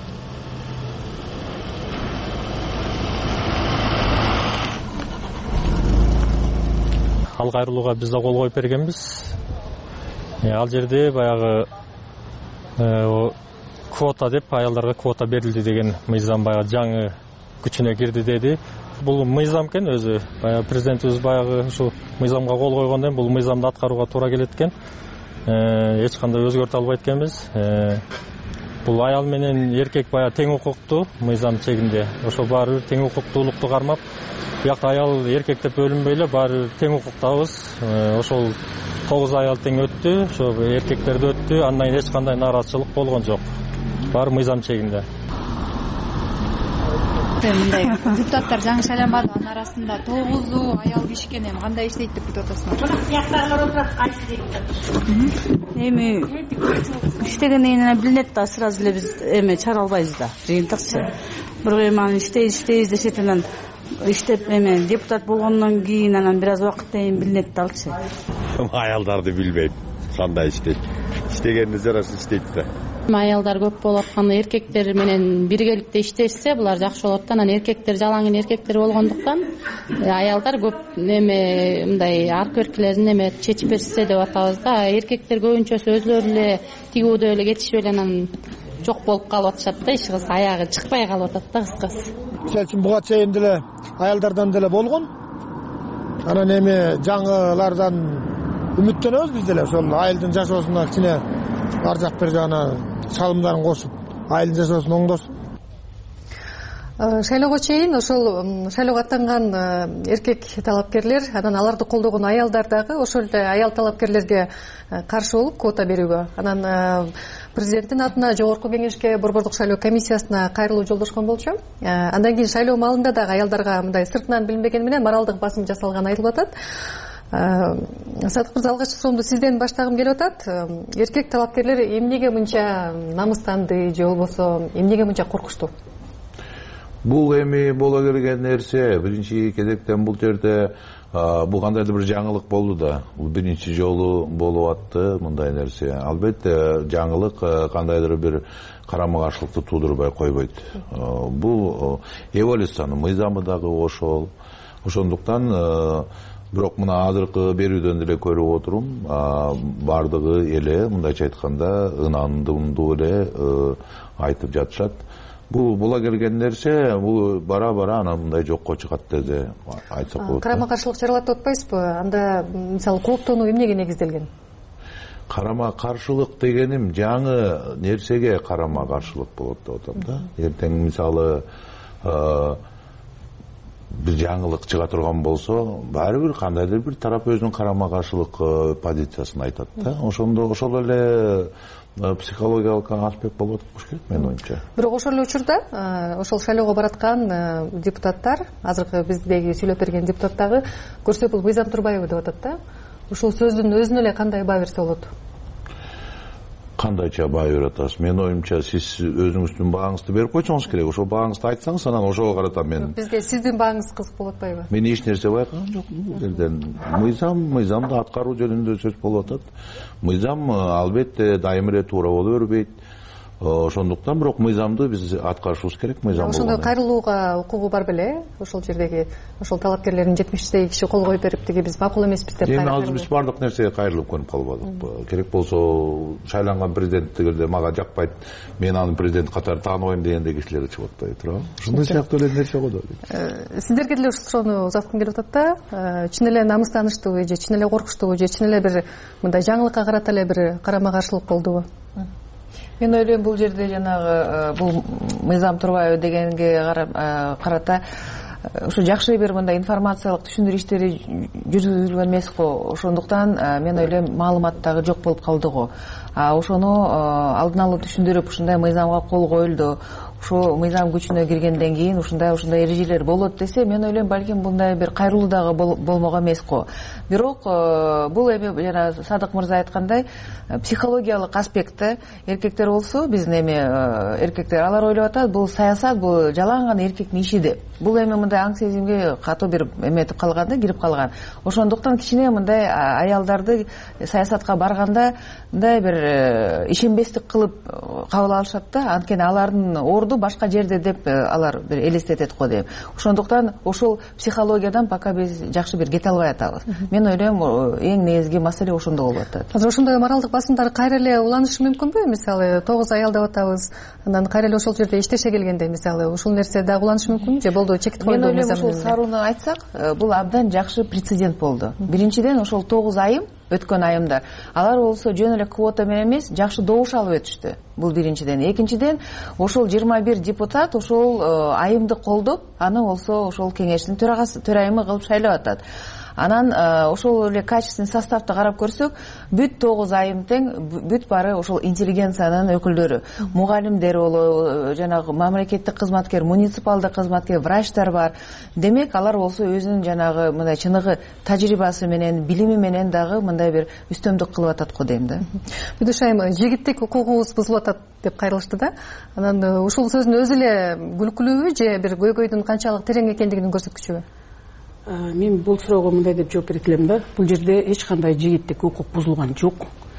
Ал кайрылууга биз да кол коюп бергенбиз. Ал жерде баягы квота деп, аялдарга квота берилди деген мыйзам баягы жаңы күчүнө кирди деди. Бул мыйзам экен өзү. Баягы президентибиз баягы ушул мыйзамга кол койгондон кийин бул мыйзамды аткарууга туура келет экен. Эч кандай өзгөртө албайт экенбиз. Бул аял менен эркек баягы тең укуктуу мыйзам чегинде. Ошо баары бир тең укуктуулукту кармап, биякта аял эркек деп бөлүнбөй эле баары тең укуктабыз. Ошол 9 аял тең өттү, ошо эркектерди өттү. Андан кийин эч кандай нараазычылык болгон жок. Баары мыйзам чегинде. Мындай депутаттар жаңы шайланбады, анын арасында 9 аял киши экен. Эми кандай иштейт деп күтүп атасыңар? Тияктарга отурат, кайсы дейт. Эми иштегенден билинет да, сразу эле биз чара албайбыз да. Жыйынтыкчы. Бирок эми аны иштейбиз дешет, анан иштеп депутат болгондон кийин анан бир аз убакыттан кийин билинет да алчы. Аялдарды билбейм, кандай иштейт. Иштегенди жараша иштейт да. Аялдар көп болуп атканда эркектер менен биргеликте иштешсе булар жакшы болот да. Анан эркектер жалаң эркектер болгондуктан аялдар көп мындай арка өркүлөрүн чечип берсе деп атабыз да. Эркектер көбүнчөсү өзлөрү эле тигүүдө эле кетишип эле анан жок болуп калып атышат да, иш кыз аягы чыкпай калып атат да кыскасы. Мисалы үчүн буга чейин деле аялдардан деле болгон. Анан жаңылардан үмүттөнөбүз биз деле. Ошол айылдын жашоосуна кичине ар жак бир жагына салымдарын кошуп, айылдын жашоосун оңдосун. Шайлоого чейин ошол шайлоого аттанган эркек талапкерлер, анан аларды колдогон аялдар дагы ошол эле аял талапкерлерге каршы болуп квота берүүгө. Анан президенттин атына жогорку кеңешке, борбордук шайлоо комиссиясына кайрылуу жолдошкон болчу. Андан кийин шайлоо маалында дагы аялдарга мындай сыртынан билинбегени менен моралдык басым жасалганы айтылып атат. Садык мырза, алгачкы суроомду сизден баштагым келип атат. Эркек талапкерлер эмнеге мынча намыстанды же болбосо эмнеге мынча коркушту? Бул эми боло келген нерсе. Биринчи кезектен бул жерде бул кандайдыр бир жаңылык болду да. Бул биринчи жолу болуп атты мындай нерсе. Албетте жаңылык кандайдыр бир карама каршылыкты туудурбай койбойт. Бул эволюциянын мыйзамы дагы ошол. Ошондуктан бирок мына азыркы берүүдөн деле көрүп отурум, бардыгы эле мындайча айтканда ынандымдуу эле айтып жатышат. Бул була келген нерсе, бул бара-бара анан мындай жокко чыгат деди айтсак болот. Карама каршылык жаралат деп атпайсызбы? Анда мисалы кооптонуу эмнеге негизделген? Карама каршылык дегеним жаңы нерсеге карама каршылык болот деп атам да. Эртең мисалы бир жаңылык чыга турган болсо, баары бир кандайдыр бир тарап өзүнүн карама каршылык позициясын айтат да. Ошол эле психологиялык аспект болуп атпыш керек менин оюмча. Бирок ошол эле учурда ошол шайлоого бараткан депутаттар, азыркы биздеги сүйлөп берген депутат дагы көрсө бул мыйзам турбайбы деп атат да. Ушул сөздүн өзүнө эле кандай баа берсе болот? Кандайча баа берип атасыз? Менин оюмча сиз өзүңүздүн бааңызды берип койсоңуз керек. Ошол бааңызды айтсаңыз, анан ошого карата мен. Бизге сиздин бааңыз кызык болуп атпайбы? Мен эч нерсе байкаган жокмун бул жерден. Мыйзамды аткаруу жөнүндө сөз болуп атат. Мыйзам албетте дайым эле туура боло бербейт. ошондуктан бирок мыйзамды биз аткарышыбыз керек. Мыйзам ошондой кайрылууга укугу бар беле? Ошол жердеги ошол талапкерлердин 70 киши кол коюп берип тиги биз макул эмеспиз деп кайрылып. Азыр биз бардык нерсеге кайрылып көрүп калбадык. Керек болсо шайланган президенттигилде мага жакпайт, мен аны президент катары тааныбайм дегендей кишилер чыгып атпайбы турабы? Ушундай сыяктуу эле нерсе го да. Сиздерге деле ушул суроону узаткым келип атат да. Чын эле намыстаныштыбы же чын эле коркуштубу же чын эле бир мындай жаңылыкка карата эле бир карама каршылык болдубу? Мен ойлойм бул жерде жанагы бул мыйзам турбайбы дегенге карата ушу жакшы бир мындай информациялык түшүндүрүү иштери жүргүзүлгөн эмес го. Ошондуктан мен ойлойм маалымат дагы жок болуп калды го. Ошону алдын ала түшүндүрүп ушундай мыйзамга кол коюлду, ошо мыйзам күчүнө киргенден кийин ушундай эрежелер болот десе, мен ойлойм балким мындай бир кайрылуу дагы болмок эмес го. Бирок бул эми жана Садык мырза айткандай психологиялык аспектте эркектер болсо, биздин эми эркектер алар ойлоп атат, бул саясат, бул жалаң гана эркектин иши деп. Бул эми мындай аң сезимге катуу бир эметип калган да, кирип калган. Ошондуктан кичине мындай аялдарды саясатка барганда мындай бир ишенбестик кылып кабыл алышат да, анткени алардын орду башка жерде деп алар бир элестетет го дейм. Ошондуктан ошол психологиядан пока биз жакшы бир кете албай атабыз. Мен ойлойм эң негизги маселе ошондо болуп атат. Азыр ошондой моралдык басымдар кайра эле уланышы мүмкүнбү? Мисалы 9 аял деп атабыз, анан кайра эле ошол жерде иштеше келгенде мисалы ушул нерсе дагы уланышы мүмкүнбү же болду чектип койду? Мен ойлойм ошол сарууну айтсак, бул абдан жакшы прецедент болду. Биринчиден ошол 9 айым өткөн айымдар. Алар болсо жөн эле квота менен эмес, жакшы добуш алып өтүштү. Бул биринчиден. Экинчиден, ошол 21 депутат ошол айымды колдоп, аны болсо ошол кеңештин төрайымы кылып шайлап атат. Анан ошол эле качественный составты карап көрсөк, бүт 9 айым тең, бүт бары ошол интеллигенциянын өкүлдөрү. Мугалимдер болобу, жанагы мамлекеттик кызматкер, муниципалдык кызматкер, врачтар бар. Демек, алар болсо өзүнүн жанагы мындай чыныгы тажрыйбасы менен, билими менен дагы мындай бир үстөмдүк кылып атат го дейм да. Бүдүш айым, жигиттик укугубуз бузулуп атат деп кайрылышты да. Анан ушул сөздүн өзү эле күлкүлүүбү же бир көйгөйдүн канчалык терең экендигинин көрсөткүчүбү? Мен бул суроого мындай деп жооп берет элем да. Бул жерде эч кандай жигиттик укук бузулган жок.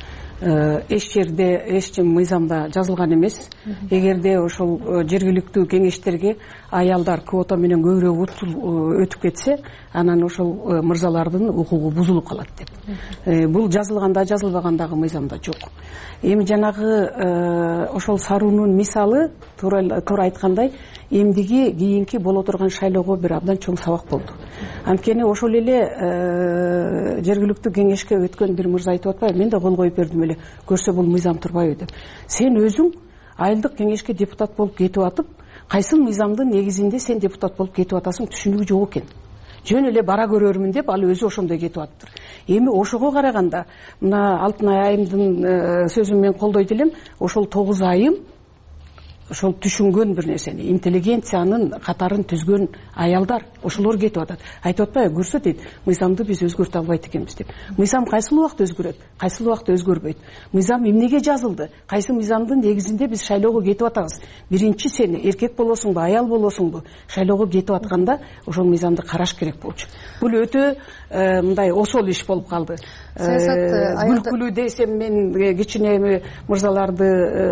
Эч жерде эч ким мыйзамда жазылган эмес. Эгерде ошол жергиликтүү кеңештерге аялдар квота менен көбүрөөк өтүп кетсе, анан ошол мырзалардын укугу бузулуп калат деп. Бул жазылганда, жазылбагандагы мыйзамда жок. Эми жанагы ошол саруунун мисалы туура айткандай, эмдиги кийинки боло турган шайлоого бир абдан чоң сабак болду. Анткени ошол эле жергиликтүү кеңешке өткөн бир мырза айтып атпайбы, мен да кол коюп бердим эле, көрсө бул мыйзам турбайбы деп. Сен өзүң айылдык кеңешке депутат болуп кетип атып, кайсы мыйзамдын негизинде сен депутат болуп кетип атасың, түшүнүгү жок экен. Жөн эле бара көрөрмүн деп ал өзү ошондой кетип атыптыр. Эми ошого караганда мына Алтынай айымдын сөзүн мен колдойт элем. Ошол 9 айым ошол түшүнгөн бир нерсени, интеллигенциянын катарын түзгөн аялдар, ошолор кетип атат. Айтып атпайбы, көрсө дейт, мыйзамды биз өзгөртө албайт экенбиз деп. Мыйзам кайсыл убакта өзгөрөт, кайсыл убакта өзгөрбөйт. Мыйзам эмнеге жазылды? Кайсы мыйзамдын негизинде биз шайлоого кетип атабыз? Биринчи сен эркек болосуңбу, аял болосуңбу, шайлоого кетип атканда ошол мыйзамды караш керек болчу. Бул өтө мындай осол иш болуп калды. Күлкүлүү десем мен кичине мырзаларды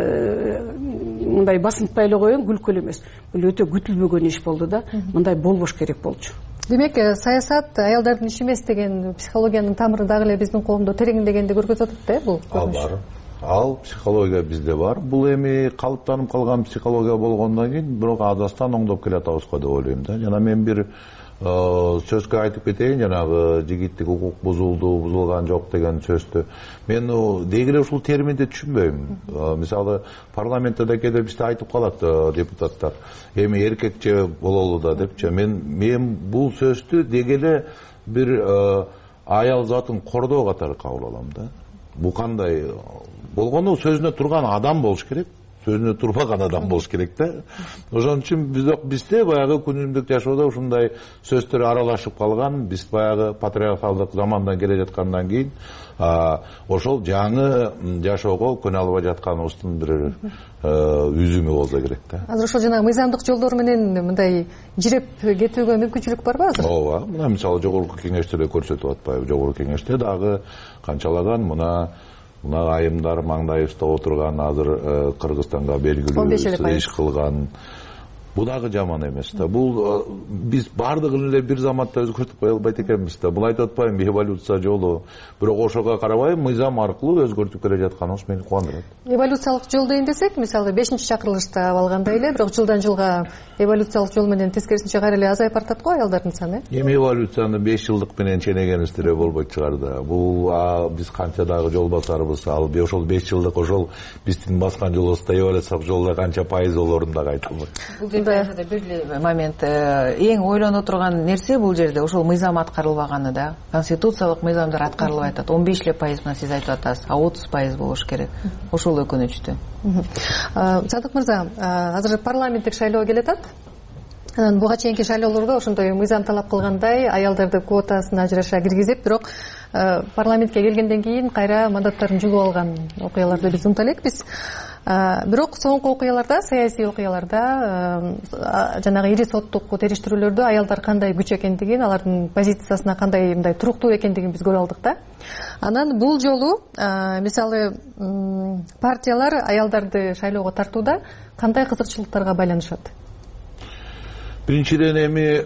мындай басынтпай эле коеюн, күлкүлүү эмес. Бул өтө күтүлбөгөн иш болду да. Мындай болбош керек болчу. Демек, саясат аялдардын иши эмес деген психологиянын тамыры дагы эле биздин коомдо тереңдегенди көргөзүп атат да, бул. Бар. Ал психология бизде бар. Бул эми калыптанып калган психология болгондон кийин бирок адастан оңдоп келатабыз го деп ойлойм да. Жана мен бир сөзгө айтып кетейин, жанагы жигиттик укук бузулду, бузулган жок деген сөздү. Мен дегеле ушул терминди түшүнбөйм. Мисалы, парламентте да кээде бизде айтып калат депутаттар, эми эркекче бололу да депчи. Мен бул сөздү дегеле бир аял затын кордоо катары кабыл алам да. Бул кандай болгону сөзүнө турган адам болуш керек. Сөзүнө турбаган адам болуш керек да. Ошон үчүн бизде баягы күнүмдүк жашоодо ушундай сөздөр аралашып калган. Биз баягы патриархалдык замандан келе жаткандан кийин ошол жаңы жашоого көнө албай жатканыбыздын бир үзүмү болсо керек да. Азыр ошол жана мыйзамдык жолдор менен мындай жиреп кетүүгө мүмкүнчүлүк барбы азыр? Ооба, мына мисалы жогорку кеңештерде көрсөтүп атпайбы? Жогорку кеңеште дагы канчалаган мына мына айымдар маңдайыбызда отурган азыр Кыргызстанга белгилүү иш кылган. Бул дагы жаман эмес да. Бул биз бардыгын эле бир заматта өзгөртүп кое албайт экенбиз да. Бул айтып атпаймынбы эволюция жолу. Бирок ошого карабай мыйзам аркылуу өзгөртүп келе жатканыбыз мени кубандырат. Эволюциялык жол дейин десек, мисалы 5-чакырылышта алгандай эле, бирок жылдан жылга эволюциялык жол менен тескерисинче кайра эле азайып баратат го аялдардын саны. Эми эволюцияны 5 жылдык менен ченегенибиздер болбойт чыгар да. Бул биз канча дагы жол басарбыз, ал ошол 5 жылдык ошол биздин баскан жолубузда эволюциялык жолдо канча пайыз болорун дагы айтылбайт. Бир эле момент, эң ойлоно турган нерсе бул жерде ошол мыйзам аткарылбаганы да. Конституциялык мыйзамдар аткарылбай атат. 15% мына сиз айтып атасыз, 30% болуш керек. Ошол өкүнүчтүү. Садык мырза, азыр парламенттик шайлоо келе атат. Анан буга чейинки шайлоолордо ошондой мыйзам талап кылгандай аялдарды квотасына ажыраша киргизип, бирок парламентке келгенден кийин кайра мандаттарын жулуп алган окуяларды биз унута элекпиз. Бирок соңку окуяларда, саясий окуяларда, жанагы ири соттук териштирүүлөрдө аялдар кандай күч экендигин, алардын позициясына кандай мындай туруктуу экендигин биз көрө алдык да. Анан бул жолу мисалы партиялар аялдарды шайлоого тартууда кандай кызыкчылыктарга байланышат? Биринчиден эми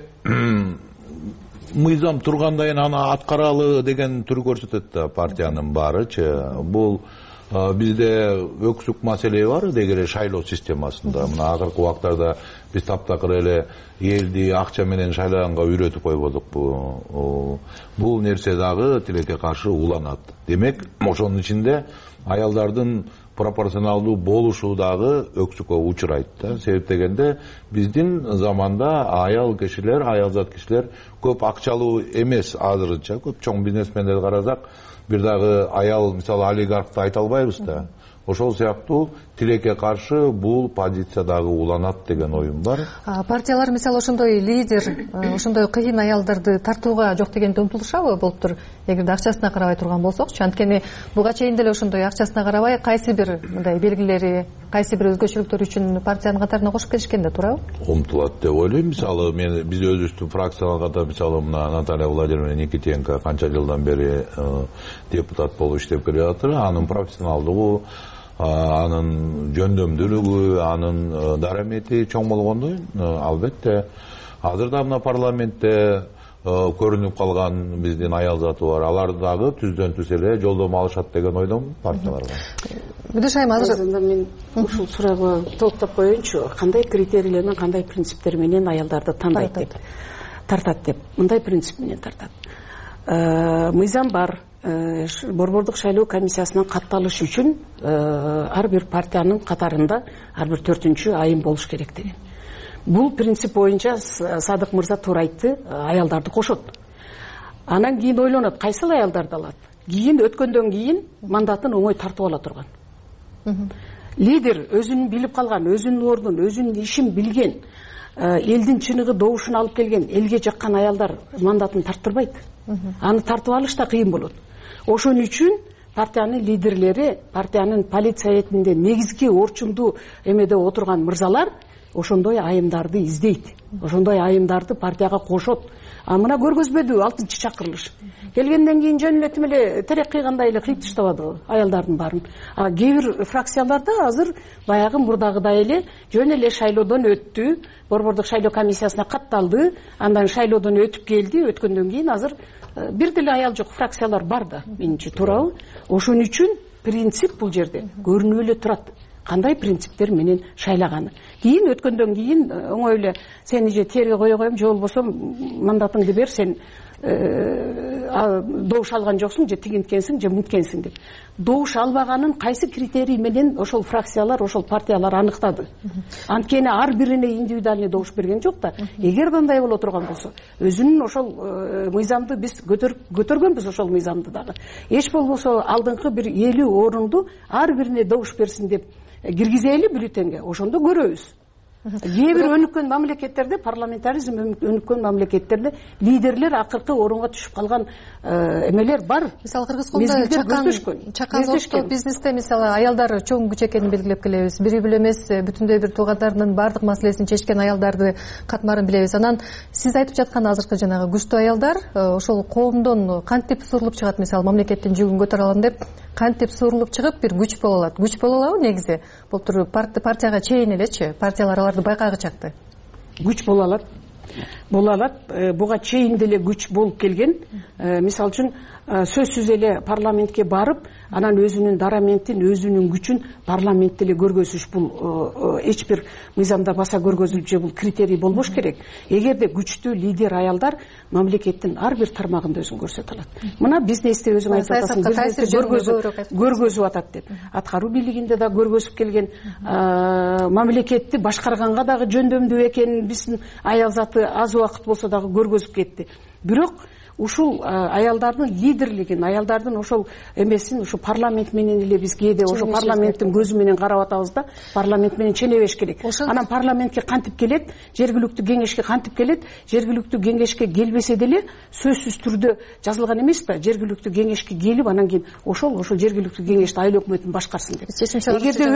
мыйзам тургандайын аны аткаралы деген түр көрсөтөт да партиянын баарычы. Бул бизде өксүк маселе бар дегере шайлоо системасында. Мына акыркы убактарда биз таптакыр эле элди акча менен шайлаганга үйрөтүп койбодукпу. Бул нерсе дагы тилекке каршы уланат. Демек, ошонун ичинде аялдардын пропорционалдуу болушу дагы өксүккө учурайт да. Себеп дегенде биздин заманда аялзат кишилер көп акчалуу эмес азырынча, көп чоң бизнесмендерди карасак, бир дагы аял мисалы олигархты айта албайбыз да. Ошол сыяктуу тилекке каршы бул позиция дагы уланат деген оюм бар. Партиялар мисалы ошондой лидер, ошондой кыйын аялдарды тартууга жок дегенде умтулушабы болуптур, эгерде акчасына карабай турган болсокчу. Анткени буга чейин деле ошондой акчасына карабай кайсы бир мындай белгилери, кайсы бир өзгөчөлүктөр үчүн партиянын катарына кошуп келишкен да, туурабы? Умтулат деп ойлойм. Мисалы биз өзүбүздүн фракцияларга мисалы мына Наталья Владимировна Никитенко канча жылдан бери депутат болуп иштеп келе жатыр. Анын профессионалдыгы, анын жөндөмдүүлүгү, анын дарамети чоң болгондой, албетте азыр да мына парламентте көрүнүп калган биздин аял заты бар. Алар дагы түздөн түз эле жолдомо алышат деген ойдомун партияларга. Бүдөшайым, азыр мен ушул суракка толуктап коеюнчу. Кандай критерийлер менен, кандай принциптер менен аялдарды тандайт деп, тартат деп. Мындай принцип менен тартат. Мыйзам бар. Борбордук шайлоо комиссиясынан катталыш үчүн ар бир партиянын катарында ар бир 4-чү айым болуш керек деген. Бул принцип боюнча Садык мырза туура айтты, аялдарды кошот. Анан кийин ойлонот, кайсыл аялдарды алат. Кийин өткөндөн кийин мандатын оңой тартып ала турган. Лидер өзүн билип калган, өзүнүн ордун, өзүнүн ишин билген, элдин чыныгы добушун алып келген, элге жаккан аялдар мандатын тарттырбайт. Аны тартып алыш да кыйын болот. Ошон үчүн партиянын лидерлери, партиянын полициятинде негизги орчундуу эмеде отурган мырзалар ошондой айымдарды издейт. Ошондой айымдарды партияга кошот. Мына көргөзбөдү 6-чакырылыш. Келгенден кийин жөн эле тим эле терек кыйгандай эле кыйып таштабады аялдардын баарын. Кээ бир фракцияларда азыр баягы мурдагыдай эле жөн эле шайлоодон өттү, борбордук шайлоо комиссиясына катталды, андан шайлоодон өтүп келди, өткөндөн кийин азыр бир деле аял жок фракциялар бар да, менимче, туурабы? Ошон үчүн принцип бул жерде көрүнүп эле турат. Кандай принциптер менен шайлаганы. Кийин өткөндөн кийин оңой эле сени же терге кое коем, же болбосо мандатыңды бер, сен добуш алган жоксуң, же тигинткенсиң, же мынткенсиң деп. Добуш албаганын кайсы критерий менен ошол фракциялар, ошол партиялар аныктады. Анткени ар бирине индивидуальный добуш берген жок да. Эгер кандай боло турган болсо, өзүнүн ошол мыйзамды биз көтөргөнбүз, ошол мыйзамды дагы. Эч болбосо алдыңкы бир 50 орунду ар бирине добуш берсин деп киргизели бюллетенге, ошондо көрөбүз. кээ бир өнүккөн мамлекеттерде, парламентаризм өнүккөн мамлекеттерде лидерлер акыркы орунга түшүп калган эмелер бар. Мисалы Кыргызстанда чакан зордо бизнесте мисалы аялдар чоң күч экенин белгилеп келебиз. Бири бир эмес бүтүндөй бир туугандарынын баардык маселесин чечкен аялдарды катмарын билебиз. Анан сиз айтып жаткан азыркы жанагы күчтүү аялдар ошол коомдон кантип сурулуп чыгат, мисалы мамлекеттин жүгүн көтөрө алам деп кантип сурулуп чыгып бир күч боло алат. Күч боло алабы негизи? Болтур партияга чейин элечи, партиялар аларды байкагычакты. Күч боло алат. Буга чейин деле күч болуп келген. Мисалы үчүн сөзсүз эле парламентке барып, анан өзүнүн дараментин, өзүнүн күчүн парламентте эле көргөзүш бул эч бир мыйзамда баса көргөзүлүп же бул критерий болбош керек. Эгерде күчтүү лидер аялдар мамлекеттин ар бир тармагында өзүн көрсөтө алат. Мына бизнесте өзүң айтып атасың, көргөзүп атат деп. Аткаруу бийлигинде да көргөзүп келген, мамлекетти башкарганга дагы жөндөмдүү экенин биздин аял заты аз убакыт болсо дагы көргөзүп кетти. Бирок ушул аялдардын лидерлигин, аялдардын ошол эмесин ушу парламент менен эле биз кээде ошо парламенттин көзү менен карап атабыз да, парламент менен ченебеш керек. Анан парламентке кантип келет, жергиликтүү кеңешке кантип келет, жергиликтүү кеңешке келбесе деле сөзсүз түрдө жазылган эмес да, жергиликтүү кеңешке келип анан кийин ошол жергиликтүү кеңешти айыл өкмөтүн башкарсын деп. Эгерде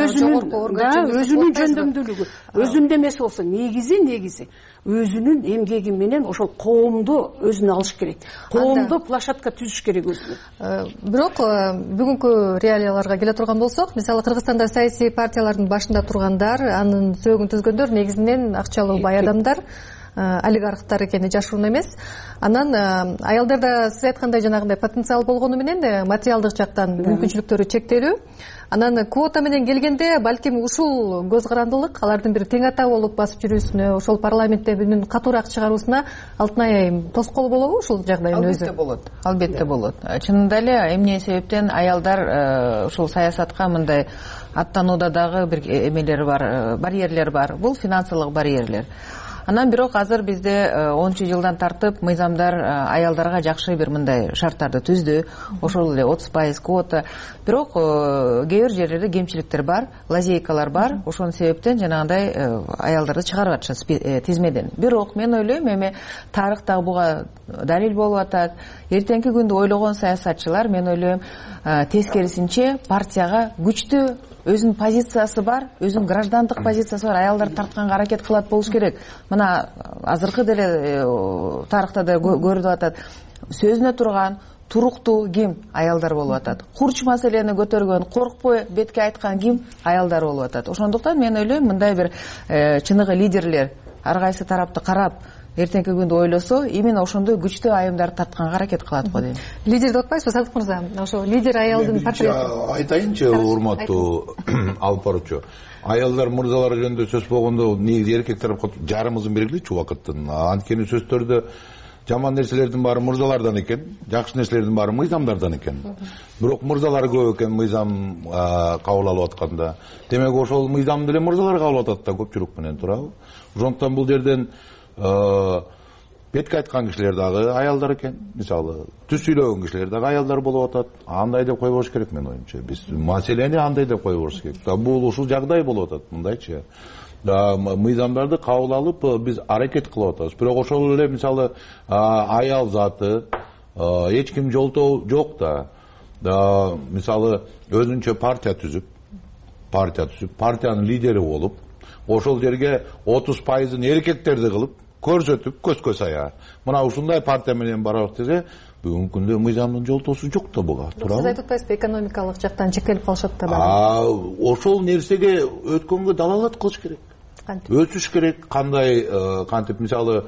өзүнүн жөндөмдүүлүгү, өзүндө эмес болсо, негизи өзүнүн эмгеги менен ошол коомду өзүнө алыш керек. Коомдо площадка түзүш керек өзүнө. Бирок бүгүнкү реалияларга келе турган болсок, мисалы Кыргызстанда саясий партиялардын башында тургандар, анын сөөгүн түзгөндөр негизинен акчалуу бай адамдар, олигархтар экени жашыруун эмес. Анан аялдарда сиз айткандай жанагындай потенциал болгону менен материалдык жактан мүмкүнчүлүктөрү чектелүү. Анан квота менен келгенде балким ушул көз карандылык алардын бир тең ата болуп басып жүрүүсүнө, ошол парламентте үнүн катуураак чыгаруусуна Алтынай айым тоскоол болобу ушул жагдайдын өзү? Албетте болот. Чынында эле эмне себептен аялдар ушул саясатка мындай аттанууда дагы бир эмелери бар, барьерлер бар. Бул финансылык барьерлер. Анан бирок азыр бизде 10 жылдан тартып мыйзамдар аялдарга жакшы бир мындай шарттарды түздү. Ошол эле 30% квота. Бирок кээ бир жерлерде кемчиликтер бар, лазейкалар бар. Ошонун себептен жанагындай аялдарды чыгарып атышат тизмеден. Бирок мен ойлойм, эми тарыхта буга далил болуп атат. Эртеңки күндү ойлогон саясатчылар, мен ойлойм, тескерисинче партияга күчтүү өзүнүн позициясы бар, өзүнүн граждандык позициясы бар аялдар тартканга аракет кылат болуш керек. Мына азыркы деле тарыхта да көрүлүп атат. Сөзүнө турган, туруктуу ким? Аялдар болуп атат. Курч маселени көтөргөн, коркпой бетке айткан ким? Аялдар болуп атат. Ошондуктан мен ойлойм, мындай бир чыныгы лидерлер ар кайсы тарапты карап эртеңки күндү ойлосо, именно ошондой күчтүү айымдарды тартканга аракет кылат го дейм. Лидер деп атпайсызбы, Садык мырза? Ошо лидер аялдын портрети. Айтайынчы, урматтуу алып баруучу. Аялдар, мырзалар жөнүндө сөз болгондо негизи эркек тарапка жарымыбызын бергилечи убакыттын. Анткени сөздөрдө жаман нерселердин баары мырзалардан экен, жакшы нерселердин баары мыйзамдардан экен. Бирок мырзалар көп экен мыйзам кабыл алып атканда. Демек ошол мыйзамды эле мырзалар кабыл алып атат да көпчүлүк менен, туурабы? Ошондуктан бул жерден бетке айткан кишилер дагы аялдар экен, мисалы түз сүйлөгөн кишилер дагы аялдар болуп атат. Андай деп койбош керек менин оюмча. Биз маселени андай деп койбош керек. Бул ушул жагдай болуп атат, мындайчы. Мыйзамдарды кабыл алып биз аракет кылып атабыз. Бирок ошол эле мисалы аял заты эч ким жолтоо жок да. Мисалы өзүнчө партия түзүп, партиянын лидери болуп, ошол жерге 30%-ын эркектерди кылып көрсөтүп көзгө сая. Мына ушундай партия менен барабыз десе, бүгүнкү күндө мыйзамдын жолтоосу жок да буга, туурабы? Сиз айтып атпайсызбы, экономикалык жактан чектелип калышат да. Ошол нерсеге өткөнгө далалат кылыш керек. Өсүш керек, кантип мисалы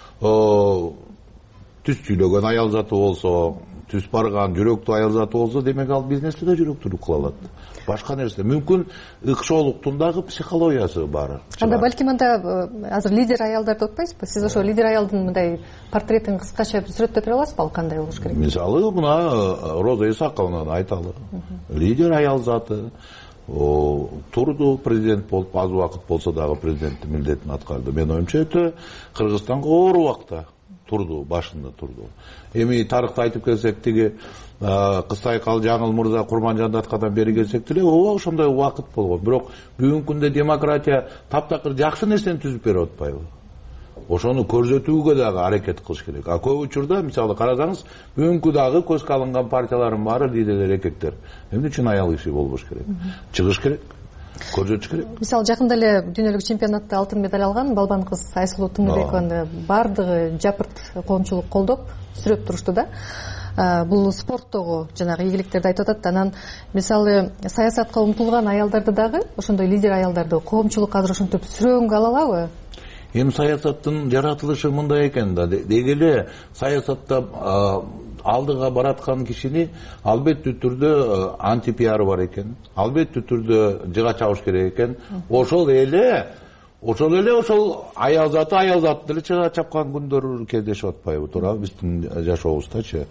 түз сүйлөгөн аял заты болсо, түз барган жүрөктүү аял заты болсо, демек ал бизнесте да жүрөктүүлүк кыла алат. Башка нерсе мүмкүн ыкшоолуктун дагы психологиясы бар. Анда балким анда азыр лидер аялдар деп атпайсызбы? Сиз ошо лидер аялдын мындай портретин кыскача сүрөттөп бере аласызбы, ал кандай болуш керек? Мисалы мына Роза Исаковнаны айталы. Лидер аял заты турду, президент болуп, аз убакыт болсо дагы президенттин милдетин аткарды. Мен оюмча өтө Кыргызстанга оор убакта турду, башында турду. Эми тарыхты айтып келсек, тиги Кыстай Кал Жаңыл Мырза Курманжанды аткандан бери келсек деле, ооба ошондой убакыт болгон. Бирок бүгүнкү күндө демократия таптакыр жакшы нерсени түзүп берип атпайбы? Ошону көрсөтүүгө дагы аракет кылыш керек. Көп учурда, мисалы карасаңыз, бүгүнкү дагы көзгө алынган партиялардын баары лидерлер эркектер. Эмне үчүн аял киши болбош керек? Чыгыш керек, көрсөтүш керек. Мисалы жакында эле дүйнөлүк чемпионатта алтын медаль алган балбан кыз Айсулуу Тыңырбекованы бардыгы жапырт коомчулук колдоп сүрөп турушту да. Бул спорттогу жанагы ийгиликтерди айтып атат. Анан мисалы саясатка умтулган аялдарды дагы, ошондой лидер аялдарды коомчулук азыр ошентип сүрөөнгө ала алабы? Эми саясаттын жаратылышы мындай экен да. Деги эле саясатта алдыга бараткан кишини албеттүү түрдө антипиары бар экен. Албеттүү түрдө жыга чабыш керек экен. Ошол эле ошол аял заты деле чыга чапкан күндөр кездешип атпайбы туурабы биздин жашообуздачы.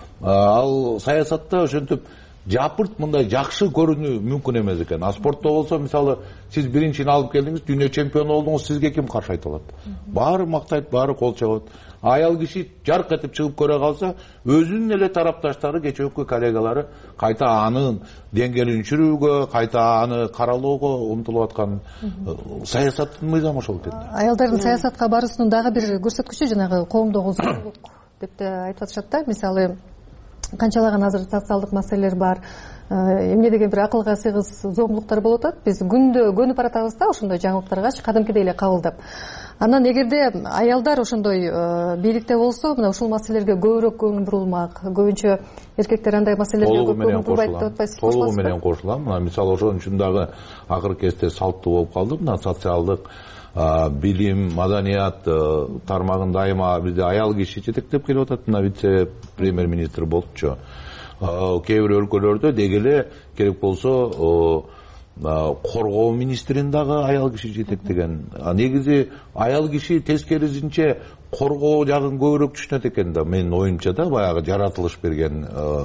Ал саясатта ошентип жапырт мындай жакшы көрүнүү мүмкүн эмес экен. Спортто болсо, мисалы, сиз биринчини алып келдиңиз, дүйнө чемпиону болдуңуз, сизге ким каршы айта алат? Баары мактайт, баары кол чабат. Аял киши жарк этип чыгып көрө калса, өзүнүн эле тарапташтары, кечээкү коллегалары кайта анын деңгээлин түшүрүүгө, кайта аны каралоого умтулуп аткан саясаттын мыйзамы ошол экен. Аялдардын саясатка баруусунун дагы бир көрсөткүчү жанагы коомдогу зорлук деп да айтып атышат да. Мисалы канчалаган азыр социалдык маселелер бар, эмне деген бир акылга сыйгыз зомбулуктар болуп атат. Биз күндө көнүп баратабыз да ошондой жаңылыктаргачы кадимкидей эле кабылдап. Анан эгерде аялдар ошондой бийликте болсо, мына ушул маселелерге көбүрөөк көңүл бурулмак. Көбүнчө эркектер андай маселелерге көп көңүл бурбайт деп атпайсызбы? Толугу менен кошулам. Мына мисалы ошон үчүн дагы акыркы кезде салттуу болуп калды. Мына социалдык билим, маданият тармагын дайыма бизде аял киши жетектеп келип атат. Мына вице премьер-министр болчу. Кээ бир өлкөлөрдө деги эле керек болсо коргоо министрин дагы аял киши жетектеген. Негизи аял киши тескерисинче коргоо жагын көбүрөөк түшүнөт экен да, менин оюмча да, баягы жаратылыш берген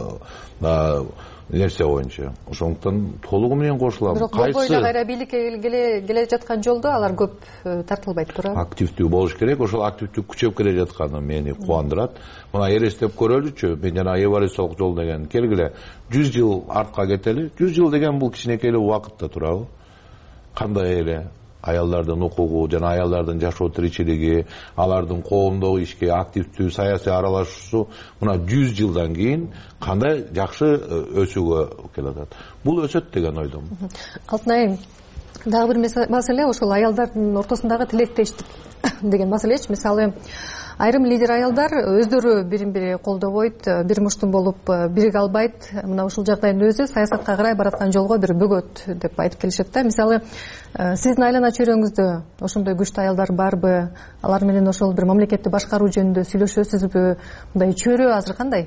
нерсе боюнча. Ошондуктан толугу менен кошулам. Бирок бойда кайра бийликке келе жаткан жолдо алар көп тартылбайт туурабы? Активдүү болуш керек. Ошол активдүү күчөп келе жатканы мени кубандырат. Мына элестеп көрөлүчү, мен жана эволюциялык жол деген келгиле 100 жыл артка кетели. 100 жыл деген бул кичинекей эле убакыт да туурабы? Кандай эле аялдардын укугу жана аялдардын жашоо тиричилиги, алардын коомдогу ишке активдүү саясий аралашуусу мына 100 жылдан кийин кандай жакшы өсүүгө келатат. Бул өсөт деген ойдомун. Алтынай, дагы бир маселе ошол аялдардын ортосундагы тилектештик деген маселечи. Мисалы, айрым лидер аялдар өздөрү бирин-бири колдобойт, бир муштун болуп бириге албайт. Мына ушул жагдайдын өзү саясатка карай бараткан жолго бир бөгөт деп айтып келишет да. Мисалы, сиздин айлана чөйрөңүздө ошондой күчтүү аялдар барбы? Алар менен ошол бир мамлекетти башкаруу жөнүндө сүйлөшөсүзбү? Мындай чөйрө азыр кандай?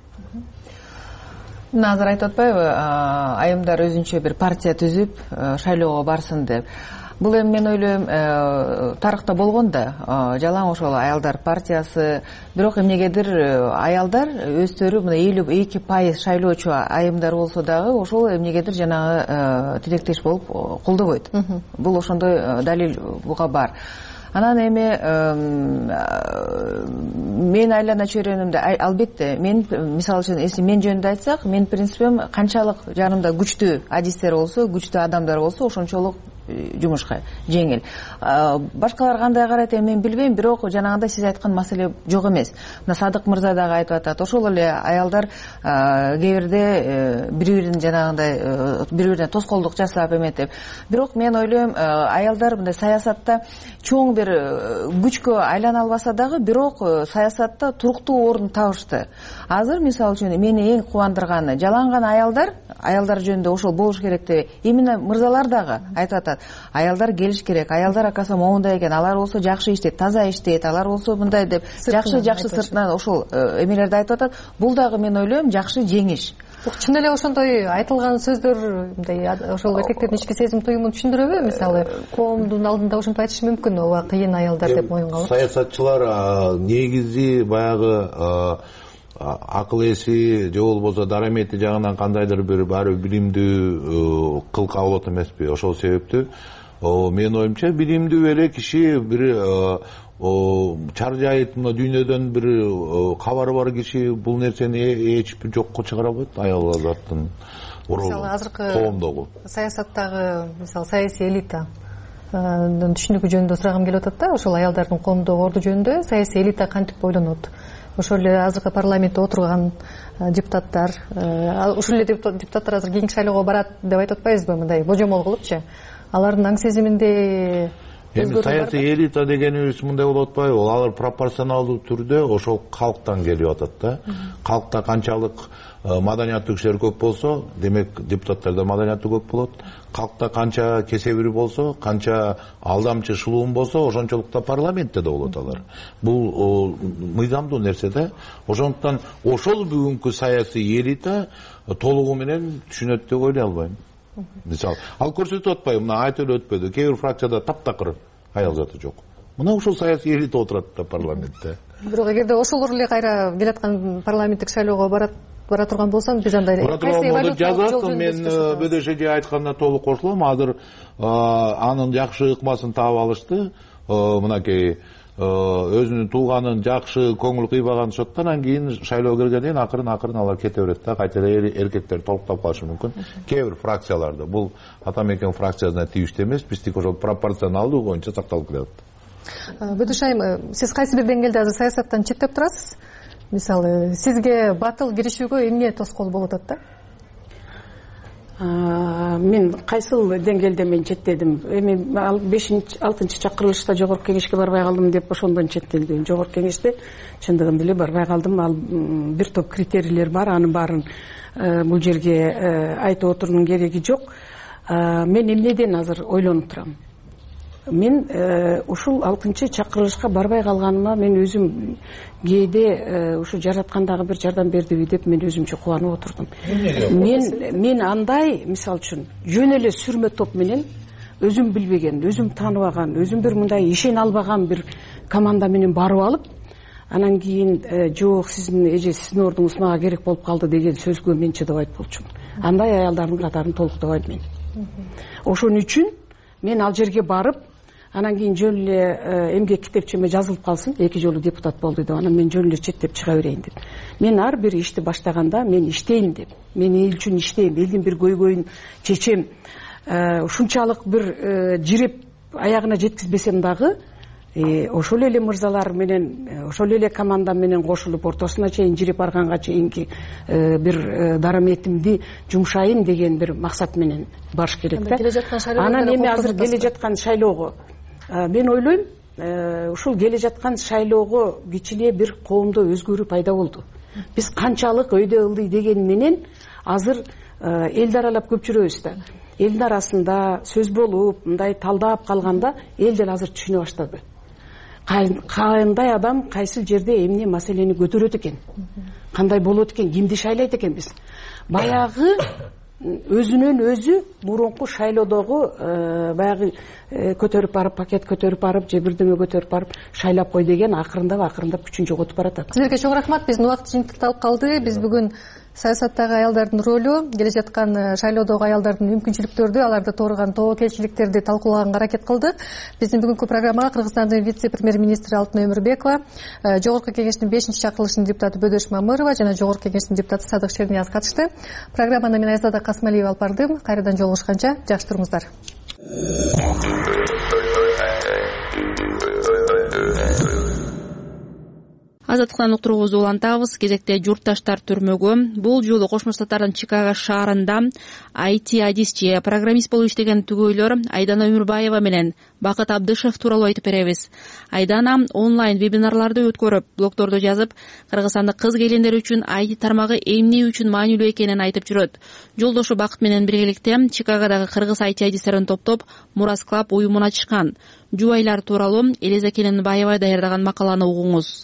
Мына азыр айтып атпайбы, айымдар өзүнчө бир партия түзүп шайлоого барсын деп. Бул эми мен ойлойм, тарыхта болгон да, жалаң ошол аялдар партиясы. Бирок эмнегедир аялдар өздөрү мына 52% шайлоочу айымдар болсо дагы ошол эмнегедир жанагы тилектеш болуп колдобойт. Бул ошондой далил буга бар. Анан эми мен айлана чөйрөнүмдө албетте мен мисалы үчүн эси мен жөнүндө айтсак, мен принципим канчалык жанымда күчтүү адистер болсо, күчтүү адамдар болсо, ошончолук жумушка жеңил. Башкалар кандай карайт мен билбейм, бирок жанагындай сиз айткан маселе жок эмес. Мына Садык мырза дагы айтып атат, ошол эле аялдар кээ бирде бири-бирин жанагындай бири-бирине тоскоолдук жасап эметип. Бирок мен ойлойм, аялдар мындай саясатта чоң бир күчкө айлана албаса дагы, бирок саясатта туруктуу орун табышты. Азыр мисалы үчүн мени эң кубандырганы жалаң гана аялдар жөнүндө ошол болуш керек деп именно мырзалар дагы айтып атат. Аялдар келиш керек. Аялдар акасы моундай экен. Алар болсо жакшы иштейт, таза иштейт. Алар болсо мындай деп жакшы сыртынан ошол эмелерди айтып атат. Бул дагы мен ойлойм жакшы жеңиш. Чын эле ошондой айтылган сөздөр мындай ошол эркектердин ички сезим туюмун түшүндүрөбү? Мисалы, коомдун алдында ошентип айтышы мүмкүн, ооба кыйын аялдар деп моюнга алып. Саясатчылар негизи баягы акыл эси же болбосо дарамети жагынан кандайдыр бир баары билимдүү кыл кабылат эмеспи. Ошол себептүү менин оюмча билимдүү эле киши бир чар жайыт мына дүйнөдөн бир кабары бар киши бул нерсени эч жокко чыгара албайт аял заттын мисалы азыркы коомдогу саясаттагы мисалы саясий элита түшүнүгү жөнүндө сурагым келип атат да. Ошол аялдардын коомдогу орду жөнүндө саясий элита кантип ойлонот? Ошол эле азыркы парламентте отурган депутаттар, ушул эле депутаттар азыр кийинки шайлоого барат деп айтып атпайбызбы, мындай божомол кылыпчы? Алардын аң сезиминде эми саясий элита дегенибиз мындай болуп атпайбы? Алар пропорционалдуу түрдө ошол калктан келип атат да. Калкта канчалык маданияттуу кишилер көп болсо, демек депутаттарда маданияттуу көп болот. Калкта канча кесебири болсо, канча алдамчы шылуун болсо, ошончолукта парламентте да болот алар. Бул мыйзамдуу нерсе да. Ошондуктан ошол бүгүнкү саясий элита толугу менен түшүнөт деп ойлой албайм. Мисалы, ал көрсөтүп атпайбы, мына айтып өтпөдү. Кээ бир фракцияда таптакыр аял заты жок. Мына ушул саясий элита отурат да парламентте. Бирок эгерде ошолор эле кайра келаткан парламенттик шайлоого бара турган болсом, биз андай жазат. Мен бөдөшө же айтканына толук кошулам. Азыр анын жакшы ыкмасын таап алышты. Мынакей өзүнүн тууганын жакшы көңүл кыйбаган шоттон, анан кийин шайлоо киргенден кийин акырын алар кете берет да, кайта эркектер толуктап калышы мүмкүн. Кээ бир фракцияларда бул ата мекен фракциясына тийиштүү эмес, биздики ошол пропорционалдуу боюнча сакталып келет. Бөдөш айым, сиз кайсы бир деңгээлде азыр саясаттан четтеп турасыз? Мисалы, сизге батыл киришүүгө эмне тоскоол болуп атат да? Мен кайсыл деңгээлде мен четтедим. Эми 5-6 чакырылышта жогорку кеңешке барбай калдым деп ошондон четтелдим. Жогорку кеңеште чындыгында эле барбай калдым. Ал бир топ критерийлер бар, анын баарын бул жерге айтып отуруунун кереги жок. Мен эмнеден азыр ойлонуп турам. Мен ушул 6-чакырылышка барбай калганыма мен өзүм кээде ушу жараткандагы бир жардам бердиби деп мен өзүмчө кубанып отурдум. Мен андай, мисалы үчүн, жөн эле сүрмө топ менен өзүм билбеген, өзүм тааныбаган, өзүм бир мындай ишене албаган бир команда менен барып алып, анан кийин жок, сиздин эже, сиздин ордуңуз мага керек болуп калды деген сөзгө мен чыдабайт болчумун. Андай аялдардын катарын толуктабайм мен. Ошон үчүн мен ал жерге барып, анан кийин жөн эле эмгек китепчеме жазылып калсын, 2 жолу депутат болду деп, анан мен жөн эле четтеп чыга берейин деп. Мен ар бир ишти баштаганда мен иштейм деп. Мен эл үчүн иштейм, элдин бир көйгөйүн чечем. Ушунчалык бир жиреп аягына жеткизбесем дагы, ошол эле мырзалар менен, ошол эле команда менен кошулуп ортосуна чейин жирип барганга чейинки бир дараметимди жумшайын деген бир максат менен барыш керек да. Анан эми азыр келе жаткан шайлоого мен ойлойм, ушул келе жаткан шайлоого кичине бир коомдо өзгөрүү пайда болду. Биз канчалык өйдө ылдый деген менен азыр элди аралап көп жүрөбүз да. Элдин арасында сөз болуп, мындай талдап калганда эл дел азыр түшүнө баштады. Кандай адам кайсыл жерде эмне маселени көтөрөт экен, кандай болот экен, кимди шайлайт экенбиз. Баягы өзүнөн өзү мурунку шайлоодогу баягы көтөрүп барып, пакет көтөрүп барып, же бирдеме көтөрүп барып шайлап кой деген акырындап күчүн жоготуп баратат. Силерге чоң рахмат. Биздин убакыт жыйынтыкталып калды. Биз бүгүн саясаттагы аялдардын ролу, келе жаткан шайлоодогу аялдардын мүмкүнчүлүктөрдү, аларды тууруган тобокелчиликтерди талкуулаганга аракет кылдык. Биздин бүгүнкү программага Кыргызстандын вице-премьер-министри Алтын Өмүрбекова, жогорку кеңештин 5-чакырылышынын депутаты Бөдөш Мамырова жана жогорку кеңештин депутаты Садык Шернияз катышты. Программаны мен Айзада Касмалиева алып бардым. Кайрадан жолугушканча жакшы туруңуздар. Азаттыктан уктуруубузду улантабыз. Кезекте журтташтар түрмөгө. Бул жолу Кошмо Штаттардын Чикаго шаарында IT-адисчи, программист болуп иштеген түгөйлөр Айдана Өмүрбаева менен Бакыт Абдышев тууралуу айтып беребиз. Айдана онлайн вебинарларды өткөрүп, блогдорду жазып, кыргызстандык кыз келиндер үчүн IT тармагы эмне үчүн маанилүү экенин айтып жүрөт. Жолдошу Бакыт менен биргеликте Чикагодагы кыргыз IT-адистерин топтоп Мурас Клаб уюмун ачышкан. Жубайлар тууралуу Элиза Келенбаева даярдаган макаланы угуңуз.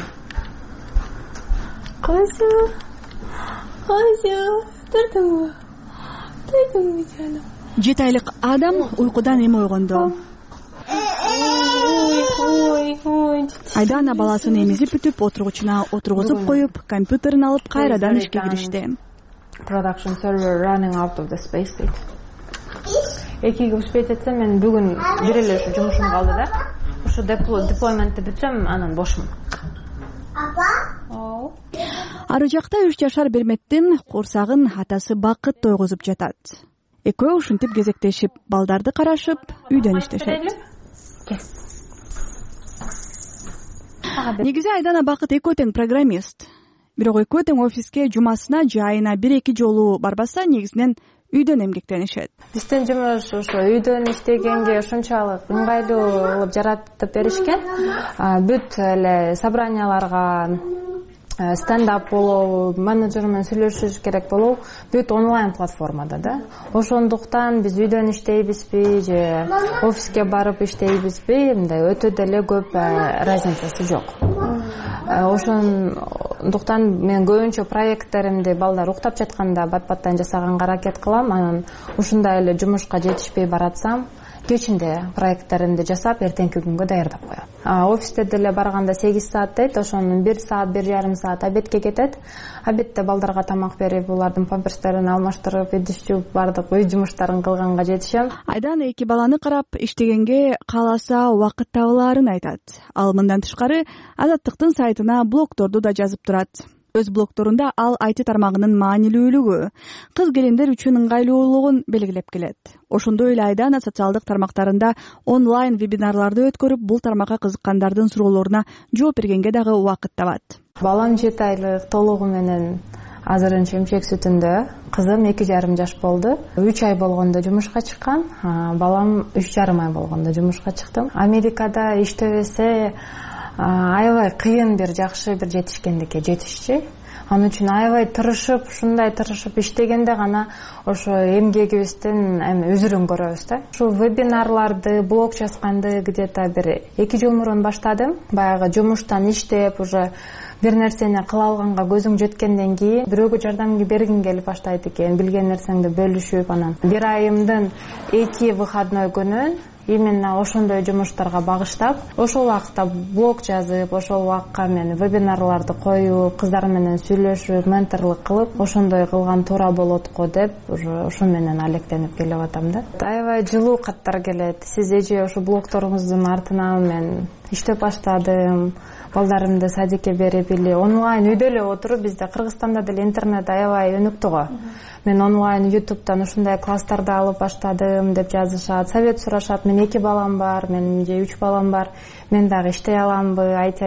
Turдуңбу? 7 айлык адам уйкудан эми ойгондо. Айдана баласын эмизип бүтүп, отургучуна отургузуп коюп, компьютерин алып кайрадан ишке киришти. экиге успеть этсем, мен бүгүн бир эле ушу жумушум калды да. Ушу деплойментти бүтсөм, анан бошмун. Ары жакта 3 жашар Берметтин курсагын атасы Бакыт тойгузуп жатат. Экөө ушинтип кезектешип, балдарды карашып, үйдөн иштешет. Негизи Айдана Бакыт экөө тең программист. Бирок экөө тең офиске жумасына же айына 1-2 жолу барбаса, негизинен үйдөн эмгектенишет. Биздин жумуш ошо үйдөн иштегенге ушунчалык ыңгайлуу кылып жаратып беришкен. Бүт эле собранияларга стендап болобу, менеджер менен сүйлөшүш керек болобу, бүт онлайн платформада да. Ошондуктан биз үйдөн иштейбизби же офиске барып иштейбизби, мындай өтө деле көп разницасы жок. Ошондуктан мен көбүнчө проекттеримди балдар уктап жатканда бат-баттан жасаганга аракет кылам. Анан ушундай эле жумушка жетишпей баратсам, кечинде проекттеримди жасап, эртеңки күнгө даярдап коем. Офисте деле барганда 8 саат дейт, ошонун 1 саат, 1,5 саат обедке кетет. Обедте балдарга тамак берип, булардын памперстерин алмаштырып, идиш жууп, бардык үй жумуштарын кылганга жетишем. Айдан 2 баланы карап иштегенге кааласа убакыт табылаарын айтат. Ал мындан тышкары Азаттыктын сайтына блогторду да жазып турат. Өз блогторунда ал IT тармагынын маанилүүлүгү, кыз келиндер үчүн ыңгайлуулугун белгилеп келет. Ошондой эле Айдана социалдык тармактарында онлайн вебинарларды өткөрүп, бул тармакка кызыккандардын суроолоруна жооп бергенге дагы убакыт табат. Балам 7 айлык толугу менен азырынча эмчек сүтүндө, кызым 2,5 жаш болду. 3 ай болгондо жумушка чыккан, балам 3,5 ай болгондо жумушка чыктым. Америкада иштебесе аябай кыйын, бир жакшы бир жетишкендикке жетишчи. Анын үчүн аябай тырышып, ушундай тырышып иштегенде гана ошо эмгегибиздин өзүрүн көрөбүз да. Ушу вебинарларды, блог жазганды где-то бир 2 жыл мурун баштадым. Баягы жумуштан иштеп, уже бир нерсени кыла алганга көзүң жеткенден кийин бирөөгө жардам бергиң келип баштайт экен, билген нерсеңди бөлүшүп, анан бир айымдын 2 выходной күнүн именно ошондой жумуштарга багыштап, ошол убакта блог жазып, ошол убакка мен вебинарларды коюп, кыздар менен сүйлөшүп, менторлук кылып, ошондой кылган туура болот го деп, ошо менен алектенип келип атам да. Аябай жылуу каттар келет. Сиз эже ошо блогторуңуздун артынан мен иштеп баштадым, балдарымды садикке берип эле онлайн үйдө эле отуруп, бизде Кыргызстанда деле интернет аябай өнүктү го. Мен онлайн YouTube'дан ушундай класстарды алып баштадым деп жазышат, совет сурашат. Мен 2 балам бар, мен же 3 балам бар. Мен дагы иштей аламбы, IT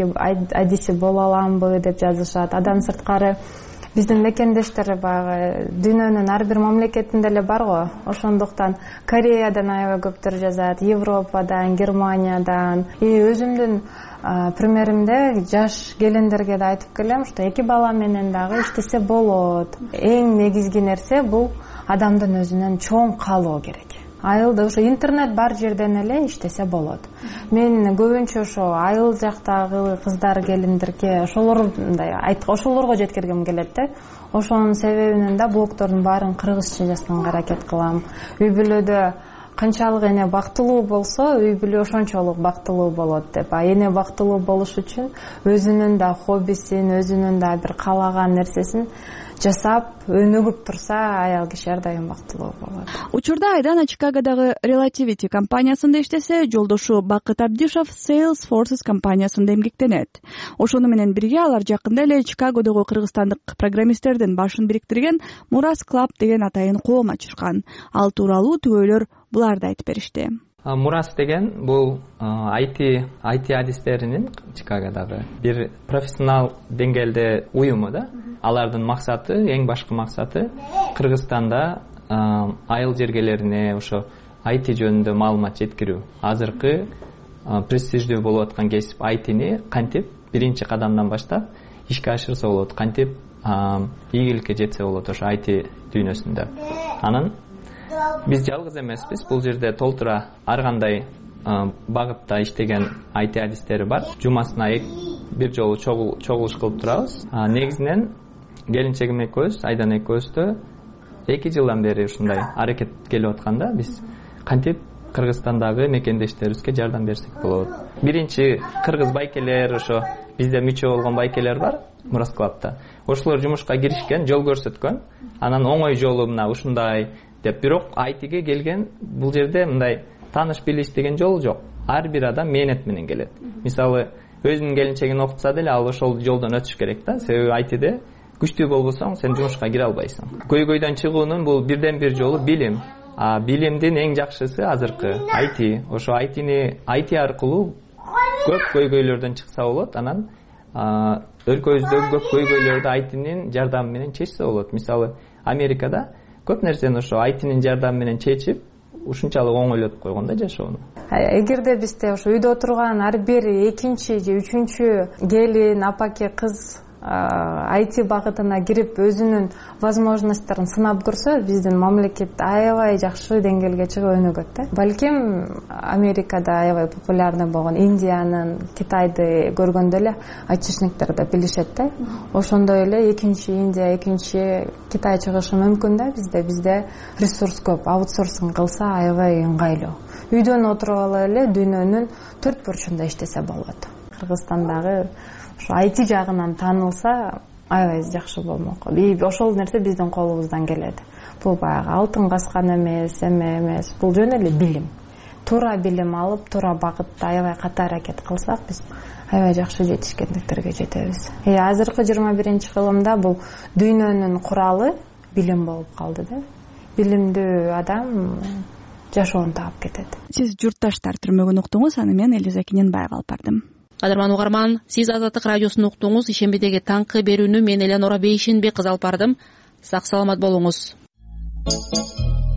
адиси боло аламбы деп жазышат. Адан сырткары биздин мекендештер баягы дүйнөнүн ар бир мамлекетинде эле бар го. Ошондуктан Кореядан аябай көптөр жазат, Европадан, Германиядан. Өзүмдүн примеримде жаш келиндерге да айтып келем, что 2 бала менен дагы иштесе болот. Эң негизги нерсе бул адамдын өзүнөн чоң каалоо керек. Айылда ошо интернет бар жерден эле иштесе болот. Мен көбүнчө ошо айыл жактагы кыздар, келиндерге ошолорго жеткиргим келет да. Ошонун себебинен да блогтордун баарын кыргызча жазганга аракет кылам. Үй бүлөдө канчалык эне бактылуу болсо, үй бүлө ошончолук бактылуу болот деп. Эне бактылуу болуш үчүн өзүнүн да хоббисин, өзүнүн да бир каалаган нерсесин жасап, өнүгүп турса, аял киши ар дайым бактылуу болот. Учурда Айдана Чикагодагы Relativity компаниясында иштесе, жолдошу Бакыт Абдишов Salesforce компаниясында эмгектенет. Ошону менен бирге алар жакында эле Чикагодогу кыргызстандык программисттердин башын бириктирген Мурас Club деген атайын коом ачышкан. Ал тууралуу түгөйлөр буларды айтып беришти. Мурас деген бул IT адистеринин Чикагодагы бир профессионал деңгээлде уюму да. Алардын максаты, эң башкы максаты Кыргызстанда айыл жергелерине ошо IT жөнүндө маалымат жеткирүү. Азыркы престиждүү болуп аткан кесип ITни кантип биринчи кадамдан баштап ишке ашырса болот, кантип ийгиликке жетсе болот ошо IT дүйнөсүндө. Анан биз жалгыз эмеспиз, бул жерде толтура ар кандай багытта иштеген IT адистери бар. Жумасына бир жолу чогулуш кылып турабыз. Негизинен келинчегим экөөбүз, Айдан экөөбүздө 2 жылдан бери ушундай аракет келип атканда биз кантип Кыргызстандагы мекендештерибизге жардам берсек болот. Биринчи кыргыз байкелер, ошо бизде мүчө болгон байкелер бар Мурас Клабта. Ошолор жумушка киришкен, жол көрсөткөн. Анан оңой жолу мына ушундай деп. Бирок айтиге келген бул жерде мындай тааныш билиш деген жол жок. Ар бир адам мээнет менен келет. Мисалы өзүнүн келинчегин окутса деле ал ошол жолдон өтүш керек да. Себеби айтиде күчтүү болбосоң сен жумушка кире албайсың. Көйгөйдөн чыгуунун бул бирден бир жолу билим. Билимдин эң жакшысы азыркы IT. Ошо IT аркылуу көп көйгөйлөрдөн чыкса болот. Анан өлкөбүздөгү көп көйгөйлөрдү айтинин жардамы менен чечсе болот. Мисалы Америкада көп нерсени ошо айтинин жардамы менен чечип, ушунчалык оңойлотуп койгон да жашоону. Эгерде бизде ошо үйдө отурган ар бир экинчи же үчүнчү келин, апаке, кыз IT багытына кирип өзүнүн возможностторун сынап көрсө, биздин мамлекет аябай жакшы деңгээлге чыгып өнүгөт да. Балким Америкада аябай популярный болгон Индиянын, Китайды көргөндө эле айтишниктер да билишет да. Ошондой эле экинчи Индия, экинчи Китай чыгышы мүмкүн да. Бизде ресурс көп, аутсорсинг кылса аябай ыңгайлуу. Үйдөн отуруп эле дүйнөнүн 4 бурчунда иштесе болот. Кыргызстандагы IT жагынан таанылса аябай жакшы болмок. Ошол нерсе биздин колубуздан келет. Бул баягы алтын каскан эмес, эмес. Бул жөн эле билим. Туура билим алып, туура багытта аябай ката аракет кылсак, биз аябай жакшы жетишкендиктерге жетебиз. Азыркы 21-кылымда бул дүйнөнүн куралы билим болуп калды да. Билимдүү адам жашоонун таап кетет. Сиз журтташтар түрмөгүн уктуңуз, аны мен Элиза Кененбаева алып бардым. Кадырман угарман, сиз Азаттык радиосун уктуңуз. Ишембидеги таңкы берүүнү мен Эленора Бейшенбек алып бардым. Сак саламат болуңуз.